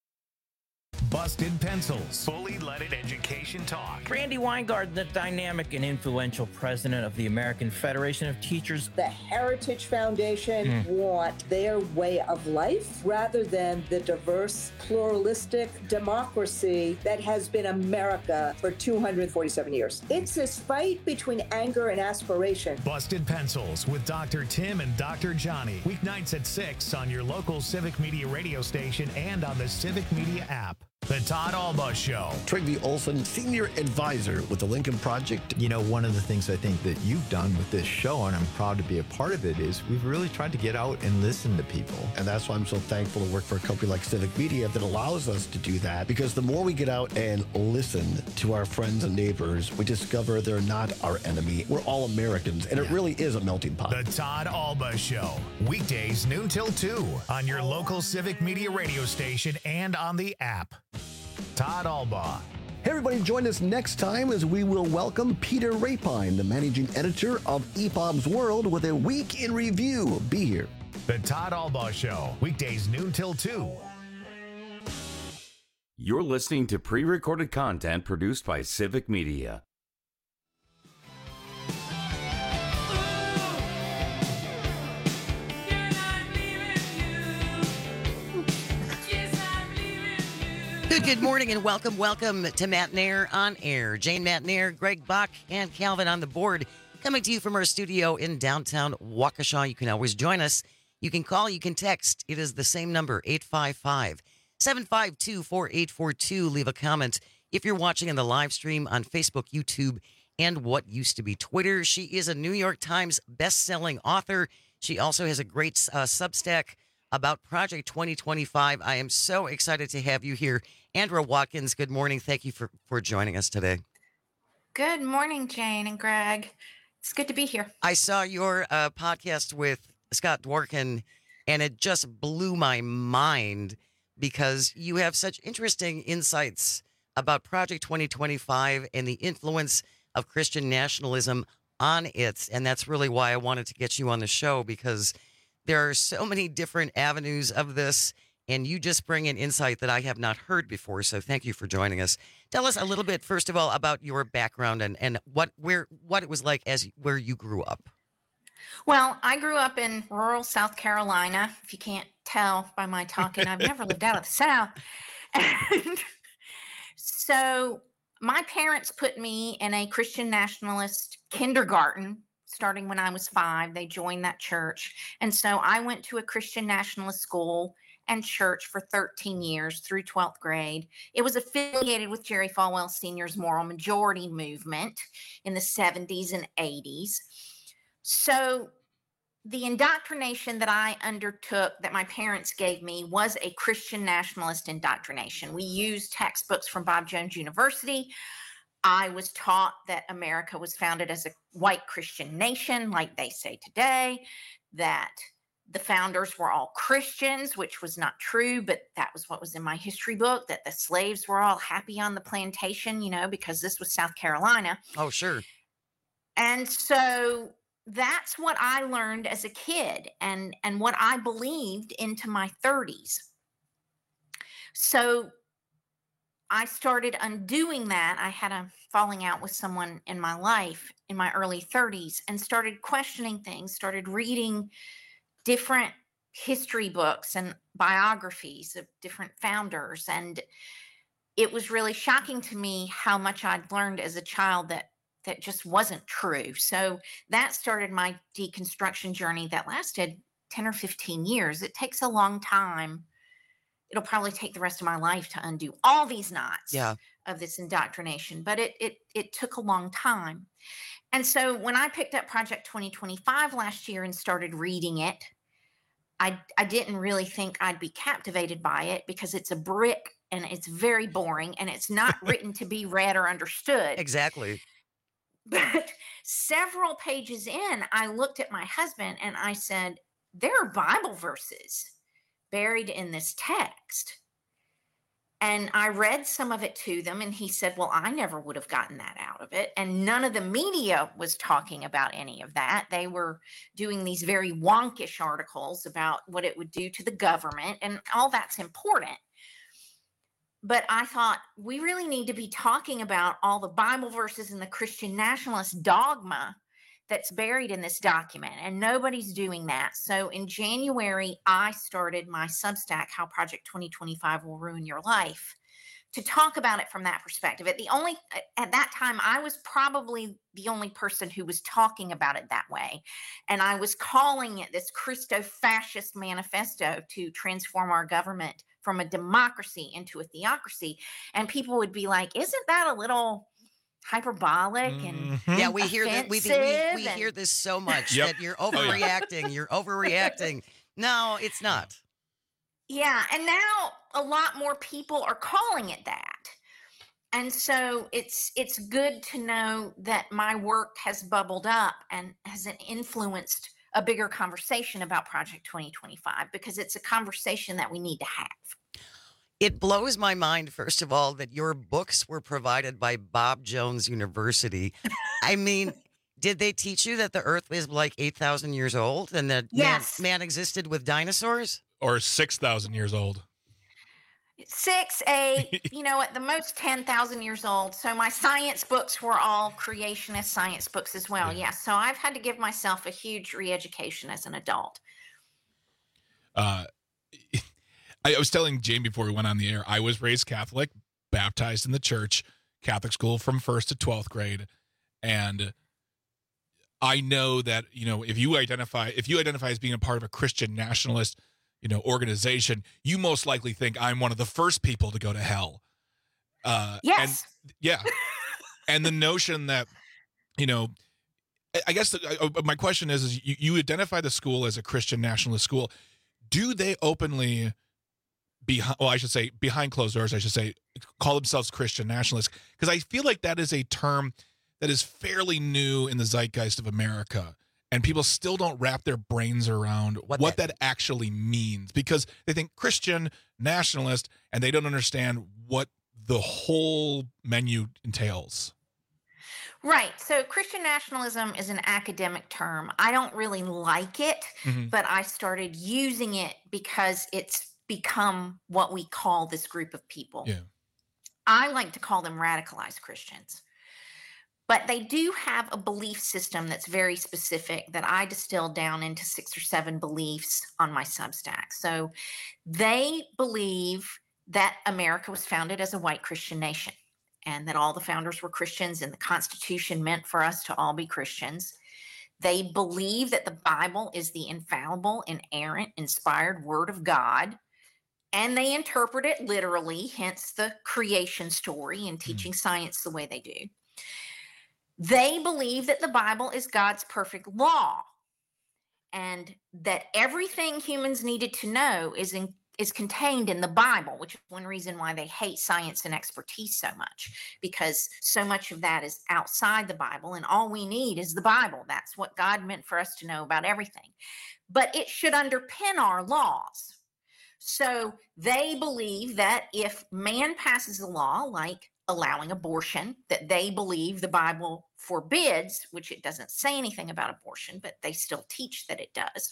Speaker 1: Busted Pencils. Fully leaded education talk.
Speaker 24: Randy Weingarten, the dynamic and influential president of the American Federation of Teachers.
Speaker 25: The Heritage Foundation mm. want their way of life rather than the diverse, pluralistic democracy that has been America for two hundred forty-seven years. It's this fight between anger and aspiration.
Speaker 1: Busted Pencils with Doctor Tim and Doctor Johnny. Weeknights at six on your local Civic Media radio station and on the Civic Media app. The Todd Alba Show.
Speaker 26: Trygve Olson, Senior Advisor with the Lincoln Project.
Speaker 27: You know, one of the things I think that you've done with this show, and I'm proud to be a part of it, is we've really tried to get out and listen to people.
Speaker 26: And that's why I'm so thankful to work for a company like Civic Media that allows us to do that. Because the more we get out and listen to our friends and neighbors, we discover they're not our enemy. We're all Americans, and yeah. it really is a melting pot.
Speaker 1: The Todd Alba Show. Weekdays noon till two on your local Civic Media radio station and on the app. Todd Alba.
Speaker 26: Hey everybody, join us next time as we will welcome Peter Rapine, the managing editor of E P O B's World, with a week in review. Be here.
Speaker 1: The Todd Alba Show, weekdays noon till two.
Speaker 16: You're listening to pre-recorded content produced by Civic Media.
Speaker 17: Good, good morning and welcome, welcome to Matt Nair on Air. Jane Matt Nair, Greg Buck, and Calvin on the board. Coming to you from our studio in downtown Waukesha. You can always join us. You can call, you can text. It is the same number, eight five five, seven five two, four eight four two. Leave a comment if you're watching in the live stream on Facebook, YouTube, and what used to be Twitter. She is a New York Times best-selling author. She also has a great uh, Substack about Project twenty twenty-five. I am so excited to have you here. Andra Watkins, good morning. Thank you for, for joining us today.
Speaker 4: Good morning, Jane and Greg. It's good to be here.
Speaker 17: I saw your uh, podcast with Scott Dworkin, and it just blew my mind because you have such interesting insights about Project twenty twenty-five and the influence of Christian nationalism on it. And that's really why I wanted to get you on the show, because there are so many different avenues of this, and you just bring an insight that I have not heard before. So thank you for joining us. Tell us a little bit, first of all, about your background and, and what where what it was like as where you grew up.
Speaker 4: Well, I grew up in rural South Carolina. If you can't tell by my talking, I've never lived out of the South. And so my parents put me in a Christian nationalist kindergarten starting when I was five. They joined that church. And so I went to a Christian nationalist school and church for thirteen years through twelfth grade. It was affiliated with Jerry Falwell Senior's Moral Majority movement in the seventies and eighties. So the indoctrination that I undertook, that my parents gave me, was a Christian nationalist indoctrination. We used textbooks from Bob Jones University. I was taught that America was founded as a white Christian nation, like they say today, that the founders were all Christians, which was not true, but that was what was in my history book, that the slaves were all happy on the plantation, you know, because this was South Carolina.
Speaker 17: Oh, sure.
Speaker 4: And so that's what I learned as a kid and, and what I believed into my thirties. So I started undoing that. I had a falling out with someone in my life in my early thirties and started questioning things, started reading different history books and biographies of different founders. And it was really shocking to me how much I'd learned as a child that that just wasn't true. So that started my deconstruction journey that lasted ten or fifteen years. It takes a long time. It'll probably take the rest of my life to undo all these knots
Speaker 17: yeah.
Speaker 4: of this indoctrination, but it, it, it took a long time. And so when I picked up Project twenty twenty-five last year and started reading it, I, I didn't really think I'd be captivated by it because it's a brick and it's very boring and it's not written to be read or understood.
Speaker 17: Exactly.
Speaker 4: But several pages in, I looked at my husband and I said, there are Bible verses buried in this text. And I read some of it to them and he said, well, I never would have gotten that out of it. And none of the media was talking about any of that. They were doing these very wonkish articles about what it would do to the government, and all that's important. But I thought we really need to be talking about all the Bible verses and the Christian nationalist dogma that's buried in this document, and nobody's doing that. So in January, I started my Substack, How Project twenty twenty-five Will Ruin Your Life, to talk about it from that perspective. At the only at that time, I was probably the only person who was talking about it that way, and I was calling it this Christo-fascist manifesto to transform our government from a democracy into a theocracy. And people would be like, "Isn't that a little hyperbolic and
Speaker 17: mm-hmm. yeah, we hear that we, we, we
Speaker 4: and...
Speaker 17: hear this so much
Speaker 4: Yep.
Speaker 17: that you're overreacting. Oh, yeah. You're overreacting. No, it's not.
Speaker 4: Yeah, and now a lot more people are calling it that. And so it's it's good to know that my work has bubbled up and has influenced a bigger conversation about Project twenty twenty-five, because it's a conversation that we need to have.
Speaker 17: It blows my mind, first of all, that your books were provided by Bob Jones University. I mean, did they teach you that the Earth is like eight thousand years old and that
Speaker 4: yes.
Speaker 17: man, man existed with dinosaurs?
Speaker 18: Or six thousand years old?
Speaker 4: Six, eight, you know, at the most ten thousand years old. So my science books were all creationist science books as well. Yeah. yeah. So I've had to give myself a huge re-education as an adult.
Speaker 18: Uh, I, I was telling Jane before we went on the air, I was raised Catholic, baptized in the church, Catholic school from first to twelfth grade. And I know that, you know, if you identify, if you identify as being a part of a Christian nationalist, you know, organization, you most likely think I'm one of the first people to go to hell. Uh,
Speaker 4: yes.
Speaker 18: And, yeah. And the notion that, you know, I guess the, uh, my question is, is you, you identify the school as a Christian nationalist school. Do they openly, behind, well, I should say behind closed doors, I should say, call themselves Christian nationalists? Because I feel like that is a term that is fairly new in the zeitgeist of America. And people still don't wrap their brains around what, what that, that actually means, because they think Christian nationalist and they don't understand what the whole menu entails.
Speaker 4: Right. So Christian nationalism is an academic term. I don't really like it, mm-hmm. but I started using it because it's become what we call this group of people.
Speaker 18: Yeah.
Speaker 4: I like to call them radicalized Christians. But they do have a belief system that's very specific that I distilled down into six or seven beliefs on my Substack. So they believe that America was founded as a white Christian nation and that all the founders were Christians and the Constitution meant for us to all be Christians. They believe that the Bible is the infallible, inerrant, inspired word of God, and they interpret it literally, hence the creation story and teaching mm. science the way they do. They believe that the Bible is God's perfect law and that everything humans needed to know is in, is contained in the Bible, which is one reason why they hate science and expertise so much, because so much of that is outside the Bible and all we need is the Bible. That's what God meant for us to know about everything. But it should underpin our laws. So they believe that if man passes a law like allowing abortion, that they believe the Bible forbids, which it doesn't say anything about abortion, but they still teach that it does.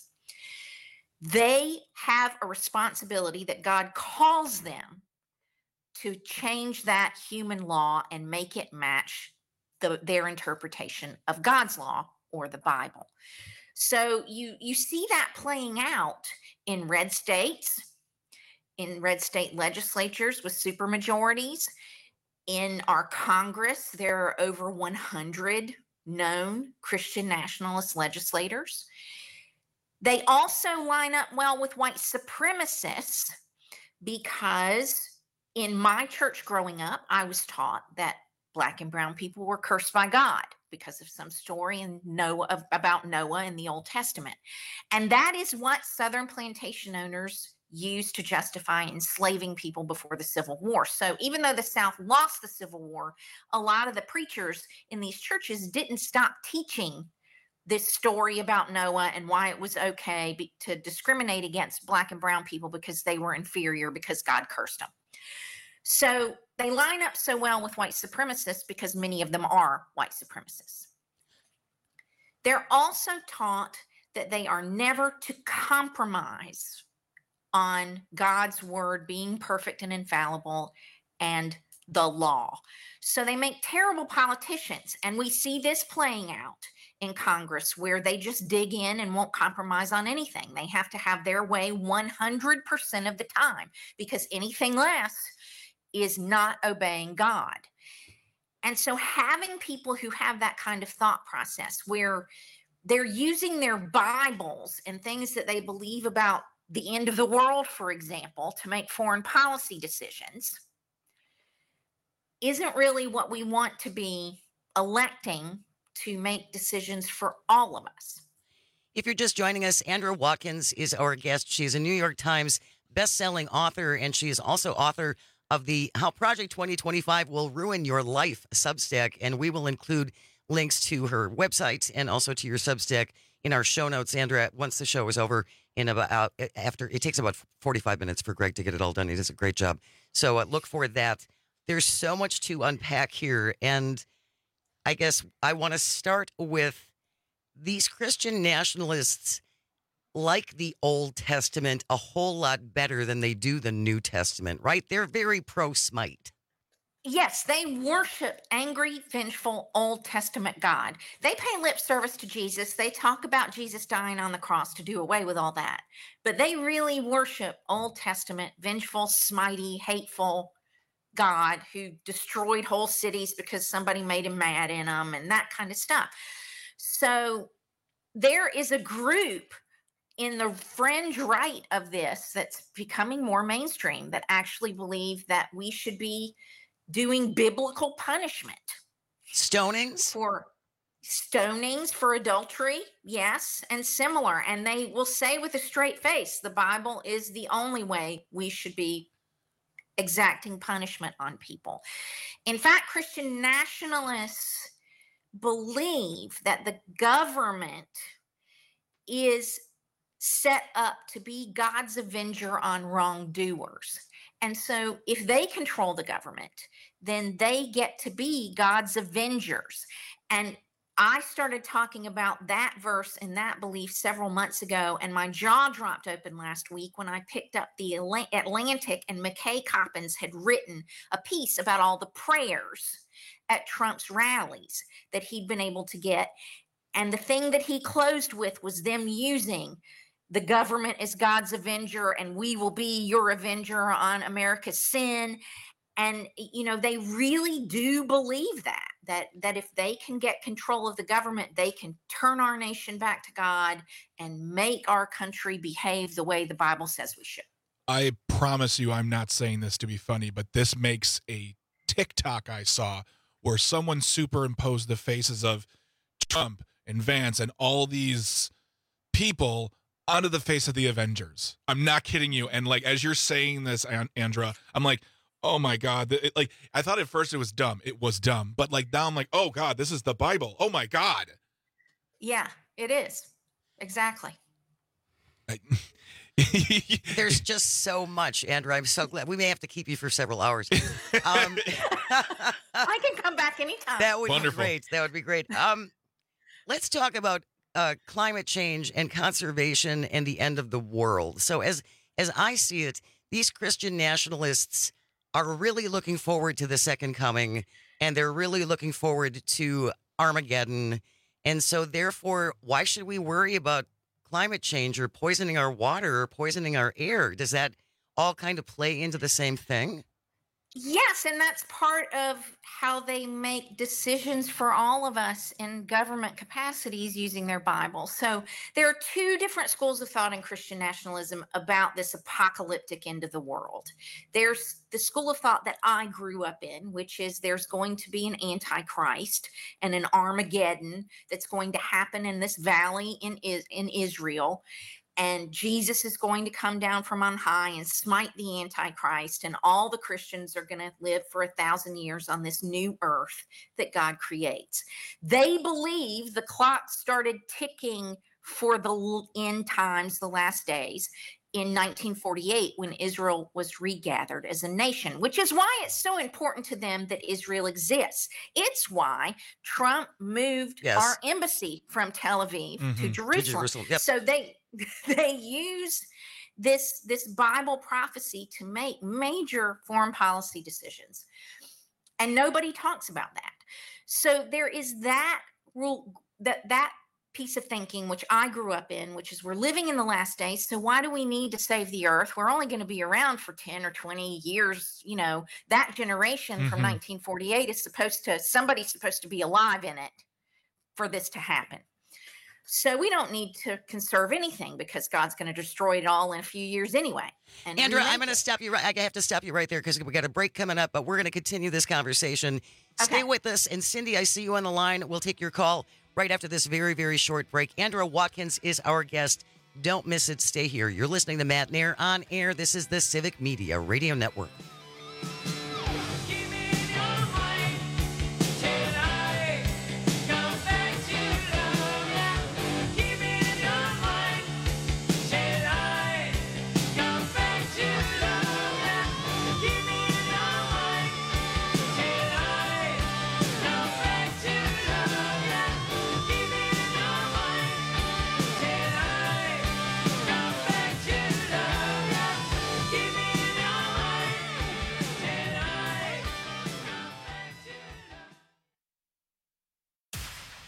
Speaker 4: They have a responsibility that God calls them to change that human law and make it match the, their interpretation of God's law or the Bible. So you, you see that playing out in red states, in red state legislatures with supermajorities. In our Congress, there are over one hundred known Christian nationalist legislators. They also line up well with white supremacists because in my church growing up, I was taught that Black and brown people were cursed by God because of some story in Noah of, about Noah in the Old Testament. And that is what Southern plantation owners used to justify enslaving people before the Civil War. So even though the South lost the Civil War, a lot of the preachers in these churches didn't stop teaching this story about Noah and why it was okay be, to discriminate against Black and brown people because they were inferior because God cursed them. So they line up so well with white supremacists because many of them are white supremacists. They're also taught that they are never to compromise on God's word being perfect and infallible and the law. So they make terrible politicians. And we see this playing out in Congress where they just dig in and won't compromise on anything. They have to have their way one hundred percent of the time because anything less is not obeying God. And so having people who have that kind of thought process where they're using their Bibles and things that they believe about the end of the world, for example, to make foreign policy decisions, isn't really what we want to be electing to make decisions for all of us.
Speaker 17: If you're just joining us, Andrea Watkins is our guest. She's a New York Times best-selling author, and she is also author of the How Project twenty twenty-five Will Ruin Your Life Substack, and we will include links to her website and also to your Substack in our show notes, Andrea, once the show is over. In about after it takes about forty-five minutes for Greg to get it all done. He does a great job. So uh, look for that. There's so much to unpack here. And I guess I want to start with these Christian nationalists like the Old Testament a whole lot better than they do the New Testament, right? They're very pro-smite.
Speaker 4: Yes, they worship angry, vengeful Old Testament God. They pay lip service to Jesus. They talk about Jesus dying on the cross to do away with all that. But they really worship Old Testament, vengeful, smitey, hateful God who destroyed whole cities because somebody made him mad in them and that kind of stuff. So there is a group in the fringe right of this that's becoming more mainstream that actually believe that we should be doing biblical punishment.
Speaker 17: Stonings?
Speaker 4: For stonings for adultery, yes, and similar. And they will say with a straight face, the Bible is the only way we should be exacting punishment on people. In fact, Christian nationalists believe that the government is set up to be God's avenger on wrongdoers. And so if they control the government, then they get to be God's avengers. And I started talking about that verse and that belief several months ago, and my jaw dropped open last week when I picked up the Atlantic, and McKay Coppins had written a piece about all the prayers at Trump's rallies that he'd been able to get. And the thing that he closed with was them using the government is God's avenger, and we will be your avenger on America's sin. And, you know, they really do believe that, that, that if they can get control of the government, they can turn our nation back to God and make our country behave the way the Bible says we should.
Speaker 18: I promise you, I'm not saying this to be funny, but this makes a TikTok I saw where someone superimposed the faces of Trump and Vance and all these people onto the face of the Avengers. I'm not kidding you. And like, as you're saying this, Andra, I'm like, oh my God. It, like, I thought at first it was dumb. It was dumb. But like now I'm like, oh God, this is the Bible. Oh my God.
Speaker 4: Yeah, it is. Exactly.
Speaker 18: I,
Speaker 17: There's just so much, Andrew. I'm so glad. We may have to keep you for several hours. Um,
Speaker 4: I can come back anytime.
Speaker 17: That would
Speaker 18: Wonderful.
Speaker 17: be great. That would be great. Um, let's talk about uh, climate change and conservation and the end of the world. So as as I see it, these Christian nationalists are really looking forward to the second coming, and they're really looking forward to Armageddon. And so therefore, why should we worry about climate change or poisoning our water or poisoning our air? Does that all kind of play into the same thing?
Speaker 4: Yes, and that's part of how they make decisions for all of us in government capacities using their Bible. So there are two different schools of thought in Christian nationalism about this apocalyptic end of the world. There's the school of thought that I grew up in, which is there's going to be an Antichrist and an Armageddon that's going to happen in this valley in, in Israel. And Jesus is going to come down from on high and smite the Antichrist, and all the Christians are going to live for a thousand years on this new earth that God creates. They believe the clock started ticking for the end times, the last days, in nineteen forty-eight when Israel was regathered as a nation, which is why it's so important to them that Israel exists. It's why Trump moved
Speaker 17: Yes.
Speaker 4: our embassy from Tel Aviv
Speaker 17: Mhm.
Speaker 4: to
Speaker 17: To
Speaker 4: Jerusalem.
Speaker 17: Jerusalem, yep.
Speaker 4: So they they use this this Bible prophecy to make major foreign policy decisions, and nobody talks about that. So there is that rule, that that piece of thinking which I grew up in, which is we're living in the last days, so why do we need to save the earth? We're only going to be around for ten or twenty years. You know, that generation from
Speaker 7: Mhm.
Speaker 4: nineteen forty-eight is supposed to, somebody's supposed to be alive in it for this to happen. So we don't need to conserve anything because God's going to destroy it all in a few years anyway. And
Speaker 17: Andrew,
Speaker 4: remake
Speaker 17: I'm going to
Speaker 4: it.
Speaker 17: stop you right. I have to stop you right there because we got a break coming up, but we're going to continue this conversation. Stay with us. And Cindy, I see you on the line. We'll take your call right after this very, very short break. Andrew Watkins is our guest. Don't miss it. Stay here. You're listening to Matt Nair on air. This is the Civic Media Radio Network.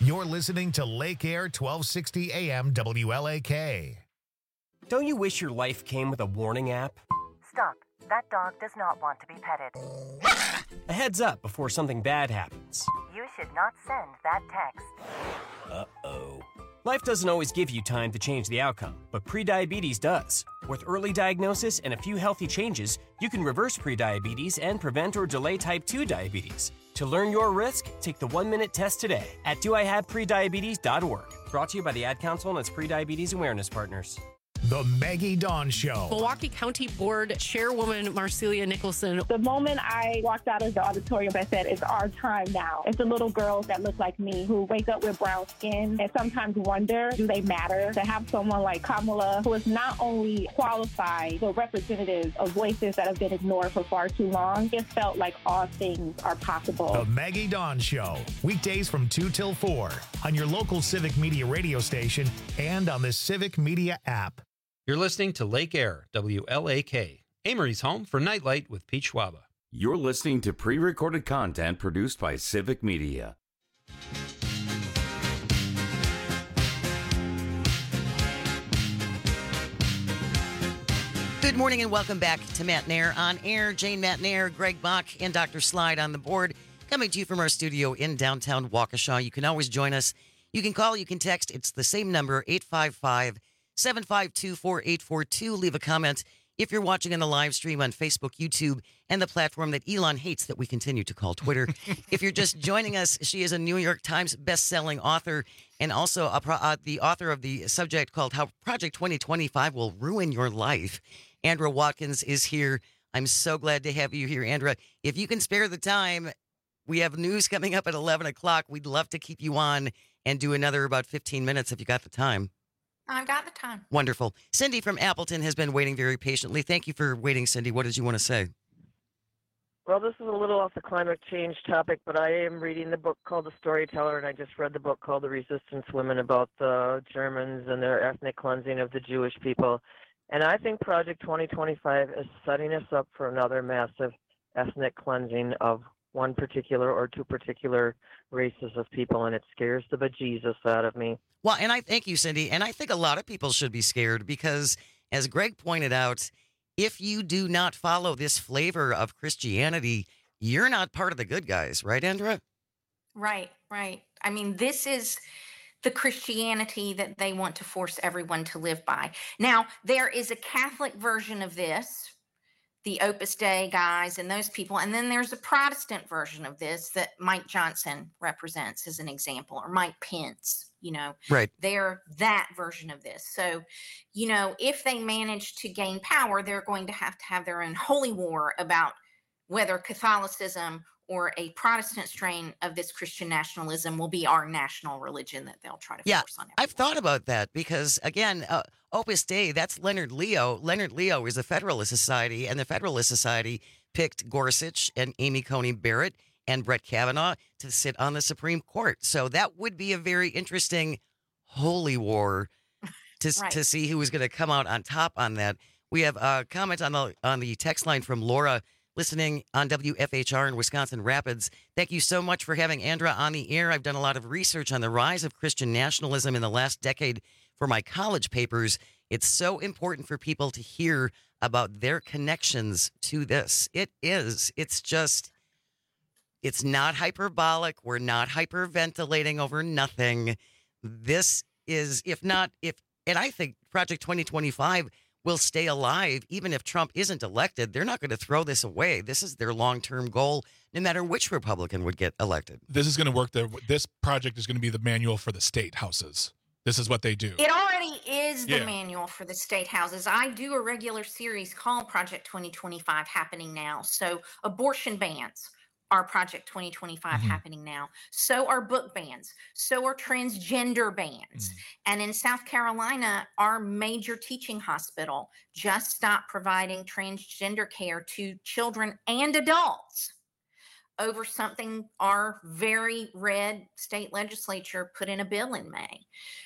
Speaker 1: You're listening to Lake Air twelve sixty A M W L A K.
Speaker 7: Don't you wish your life came with a warning app?
Speaker 9: Stop. That dog does not want to be petted.
Speaker 7: A heads up before something bad happens.
Speaker 9: You should not send that text.
Speaker 7: Uh-oh. Life doesn't always give you time to change the outcome, but prediabetes does. With early diagnosis and a few healthy changes, you can reverse prediabetes and prevent or delay type two diabetes. To learn your risk, take the one-minute test today at do I have prediabetes dot org. Brought to you by the Ad Council and its prediabetes awareness partners.
Speaker 1: The Maggie Dawn Show.
Speaker 10: Milwaukee County Board Chairwoman Marcelia Nicholson.
Speaker 13: The moment I walked out of the auditorium, I said, it's our time now. It's the little girls that look like me who wake up with brown skin and sometimes wonder, do they matter? To have someone like Kamala, who is not only qualified, but representative of voices that have been ignored for far too long, it felt like all things are possible.
Speaker 1: The Maggie Dawn Show. Weekdays from two till four on your local Civic Media radio station and on the Civic Media app.
Speaker 8: You're listening to Lake Air, W L A K, Amory's home for Nightlight with Pete Schwaba.
Speaker 16: You're listening to pre-recorded content produced by Civic Media.
Speaker 17: Good morning and welcome back to Matt Nair on Air. Jane Matt Nair, Greg Bach, and Doctor Slide on the board. Coming to you from our studio in downtown Waukesha. You can always join us. You can call, you can text. It's the same number, eight five five, seven five two, four eight four two. Leave a comment if you're watching on the live stream on Facebook, YouTube, and the platform that Elon hates that we continue to call Twitter. If you're just joining us, she is a New York Times best-selling author and also a pro- uh, the author of the subject called How Project twenty twenty-five Will Ruin Your Life. Andra Watkins is here. I'm so glad to have you here, Andra. If you can spare the time, we have news coming up at eleven o'clock. We'd love to keep you on and do another about fifteen minutes if you got the time.
Speaker 4: I've got the time.
Speaker 17: Wonderful. Cindy from Appleton has been waiting very patiently. Thank you for waiting, Cindy. What did you want to say?
Speaker 14: Well, this is a little off the climate change topic, but I am reading the book called The Storyteller, and I just read the book called The Resistance Women about the Germans and their ethnic cleansing of the Jewish people. And I think Project twenty twenty-five is setting us up for another massive ethnic cleansing of one particular or two particular races of people, and it scares the bejesus out of me.
Speaker 17: Well, and I thank you, Cindy. And I think a lot of people should be scared because, as Greg pointed out, if you do not follow this flavor of Christianity, you're not part of the good guys, right, Andra?
Speaker 4: Right, right. I mean, this is the Christianity that they want to force everyone to live by. Now, there is a Catholic version of this, the Opus Dei guys and those people. And then there's a Protestant version of this that Mike Johnson represents as an example, or Mike Pence, you know,
Speaker 17: right.
Speaker 4: They're that version of this. So, you know, if they manage to gain power, they're going to have to have their own holy war about whether Catholicism or a Protestant strain of this Christian nationalism will be our national religion that they'll try to
Speaker 17: yeah,
Speaker 4: force on everyone.
Speaker 17: I've thought about that because, again, uh, Opus Dei, that's Leonard Leo. Leonard Leo is the Federalist Society, and the Federalist Society picked Gorsuch and Amy Coney Barrett and Brett Kavanaugh to sit on the Supreme Court. So that would be a very interesting holy war to,
Speaker 4: Right.
Speaker 17: to see who is going to come out on top on that. We have a comment on the on the text line from Laura, listening on W F H R in Wisconsin Rapids. Thank you so much for having Andra on the air. I've done a lot of research on the rise of Christian nationalism in the last decade for my college papers. It's so important for people to hear about their connections to this. It is. It's just, it's not hyperbolic. We're not hyperventilating over nothing. This is, if not, if, and I think Project twenty twenty-five will stay alive even if Trump isn't elected. They're not going to throw this away. This is their long-term goal, no matter which Republican would get elected.
Speaker 18: This is going to work. There. This project is going to be the manual for the state houses. This is what they do.
Speaker 4: It already is the
Speaker 18: Yeah.
Speaker 4: manual for the state houses. I do a regular series called Project twenty twenty-five happening now. So abortion bans are Project twenty twenty-five
Speaker 18: Mhm.
Speaker 4: happening now. So are book bans. So are transgender bans. And in South Carolina, our major teaching hospital just stopped providing transgender care to children and adults over something our very red state legislature put in a bill in May.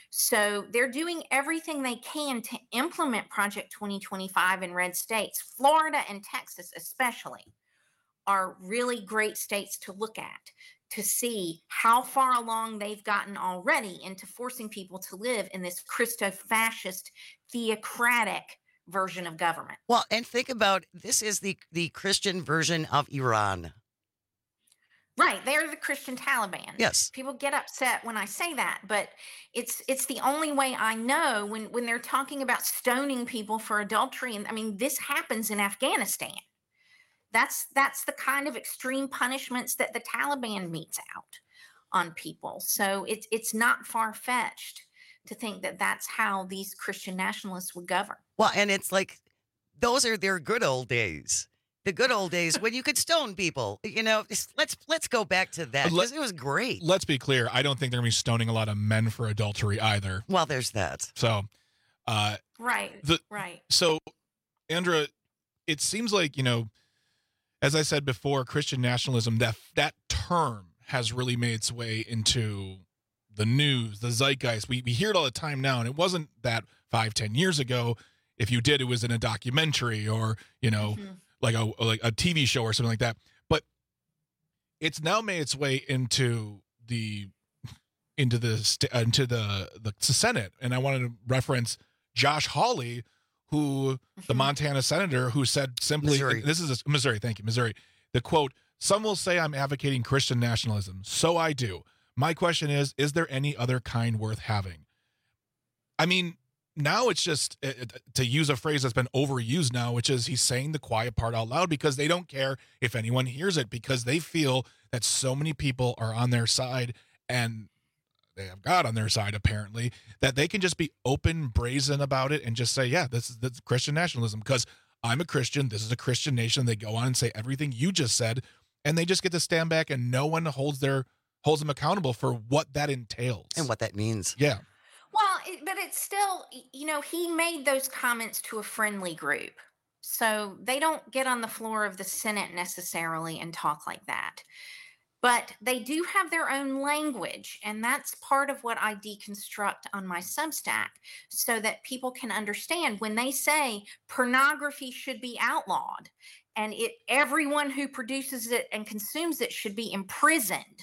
Speaker 4: So they're doing everything they can to implement Project twenty twenty-five in red states. Florida and Texas especially are really great states to look at to see how far along they've gotten already into forcing people to live in this Christo-fascist, theocratic version of government.
Speaker 17: Well, and think about, this is the, the Christian version of Iran.
Speaker 4: Right, they're the Christian Taliban.
Speaker 17: Yes.
Speaker 4: People get upset when I say that, but it's it's the only way I know when, when they're talking about stoning people for adultery. And I mean, this happens in Afghanistan. That's that's the kind of extreme punishments that the Taliban metes out on people. So it's it's not far-fetched to think that that's how these Christian nationalists would govern.
Speaker 17: Well, and it's like, those are their good old days. The good old days when you could stone people. You know, let's let's go back to that, because it was great.
Speaker 18: Let's be clear. I don't think they're going to be stoning a lot of men for adultery either.
Speaker 17: Well, there's that.
Speaker 18: So, uh,
Speaker 4: right,
Speaker 18: the,
Speaker 4: right.
Speaker 18: So, Andra, it seems like, you know, as I said before, Christian nationalism, that that term has really made its way into the news, the zeitgeist. We, we hear it all the time now, and it wasn't that five, ten years ago. If you did, it was in a documentary or, you know, mm-hmm. like a like a T V show or something like that. But it's now made its way into the into the into the the Senate, and I wanted to reference Josh Hawley, who the Montana senator, who said simply,
Speaker 17: Missouri.
Speaker 18: "This is a, Missouri, thank you, Missouri." The quote: "Some will say I'm advocating Christian nationalism. So I do. My question is, is there any other kind worth having?" I mean, now it's just, to use a phrase that's been overused now, which is he's saying the quiet part out loud because they don't care if anyone hears it, because they feel that so many people are on their side, and they have God on their side, apparently, that they can just be open, brazen about it and just say, yeah, this is that's Christian nationalism because I'm a Christian. This is a Christian nation. They go on and say everything you just said, and they just get to stand back, and no one holds their holds them accountable for what that entails
Speaker 17: and what that means.
Speaker 18: Yeah.
Speaker 4: Well, it, but it's still, you know, he made those comments to a friendly group. So they don't get on the floor of the Senate necessarily and talk like that. But they do have their own language. And that's part of what I deconstruct on my Substack so that people can understand when they say pornography should be outlawed and it everyone who produces it and consumes it should be imprisoned.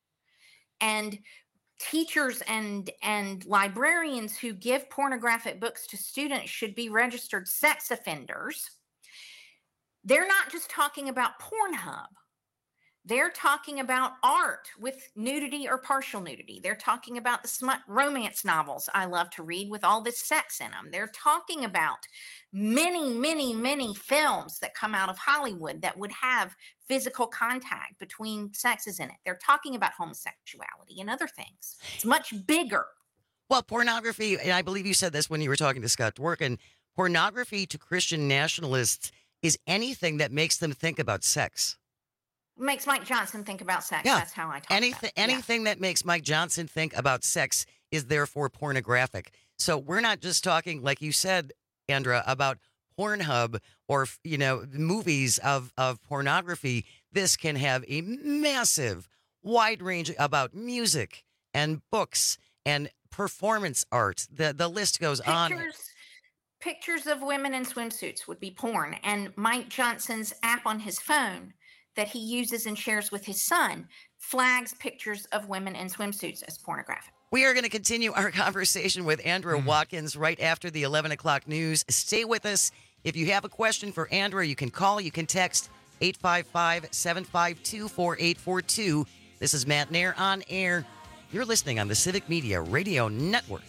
Speaker 4: And teachers and and librarians who give pornographic books to students should be registered sex offenders. They're not just talking about Pornhub. They're talking about art with nudity or partial nudity. They're talking about the smut romance novels I love to read with all this sex in them. They're talking about many, many, many films that come out of Hollywood that would have physical contact between sexes in it. They're talking about homosexuality and other things. It's much bigger.
Speaker 17: Well, pornography, and I believe you said this when you were talking to Scott Dworkin, pornography to Christian nationalists is anything that makes them think about sex.
Speaker 4: Makes Mike Johnson think about sex.
Speaker 17: Yeah.
Speaker 4: That's how I talk
Speaker 17: anything,
Speaker 4: about it.
Speaker 17: Anything
Speaker 4: yeah.
Speaker 17: that makes Mike Johnson think about sex is therefore pornographic. So we're not just talking, like you said, Andra, about Pornhub or, you know, movies of, of pornography. This can have a massive, wide range about music and books and performance art. The, the list goes
Speaker 4: Pictures.
Speaker 17: on.
Speaker 4: Pictures of women in swimsuits would be porn. And Mike Johnson's app on his phone that he uses and shares with his son flags pictures of women in swimsuits as pornographic.
Speaker 17: We are going to continue our conversation with Andra mm-hmm. Watkins right after the eleven o'clock news. Stay with us. If you have a question for Andra, you can call, you can text eight five five, seven five two, four eight four two. This is Matt Nair on air. You're listening on the Civic Media Radio Network.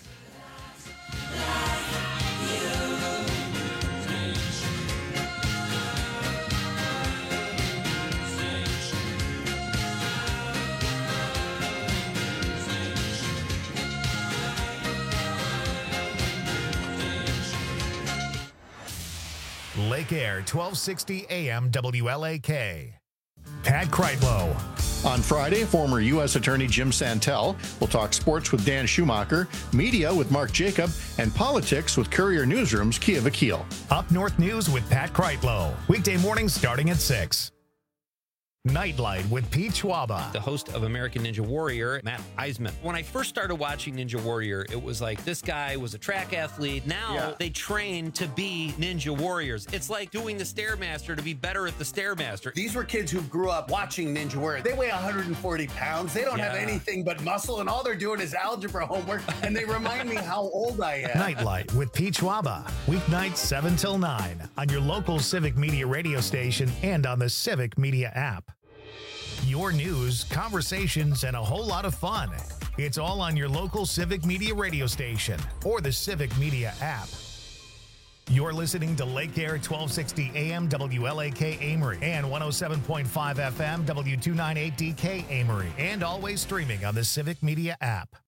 Speaker 1: Lake Air, twelve sixty A M W L A K. Pat Kreitlow.
Speaker 3: On Friday, former U S Attorney Jim Santel will talk sports with Dan Schumacher, media with Mark Jacob, and politics with Courier Newsroom's Kia Vakil.
Speaker 1: Up North News with Pat Kreitlow. Weekday mornings starting at six. Nightlight with Pete Schwaba.
Speaker 8: The host of American Ninja Warrior, Matt Eisman. When I first started watching Ninja Warrior, it was like this guy was a track athlete. Now
Speaker 5: Yeah.
Speaker 8: they train to be Ninja Warriors. It's like doing the Stairmaster to be better at the Stairmaster.
Speaker 5: These were kids who grew up watching Ninja Warrior. They weigh one hundred forty pounds. They don't have
Speaker 8: Yeah.
Speaker 5: anything but muscle, and all they're doing is algebra homework, and they remind me how old I am.
Speaker 1: Nightlight with Pete Schwaba. Weeknights seven till nine on your local Civic Media radio station and on the Civic Media app. Your news, conversations, and a whole lot of fun. It's all on your local Civic Media radio station or the Civic Media app. You're listening to Lake Air twelve sixty A M W L A K Amory and one oh seven point five F M W two ninety-eight D K Amory, and always streaming on the Civic Media app.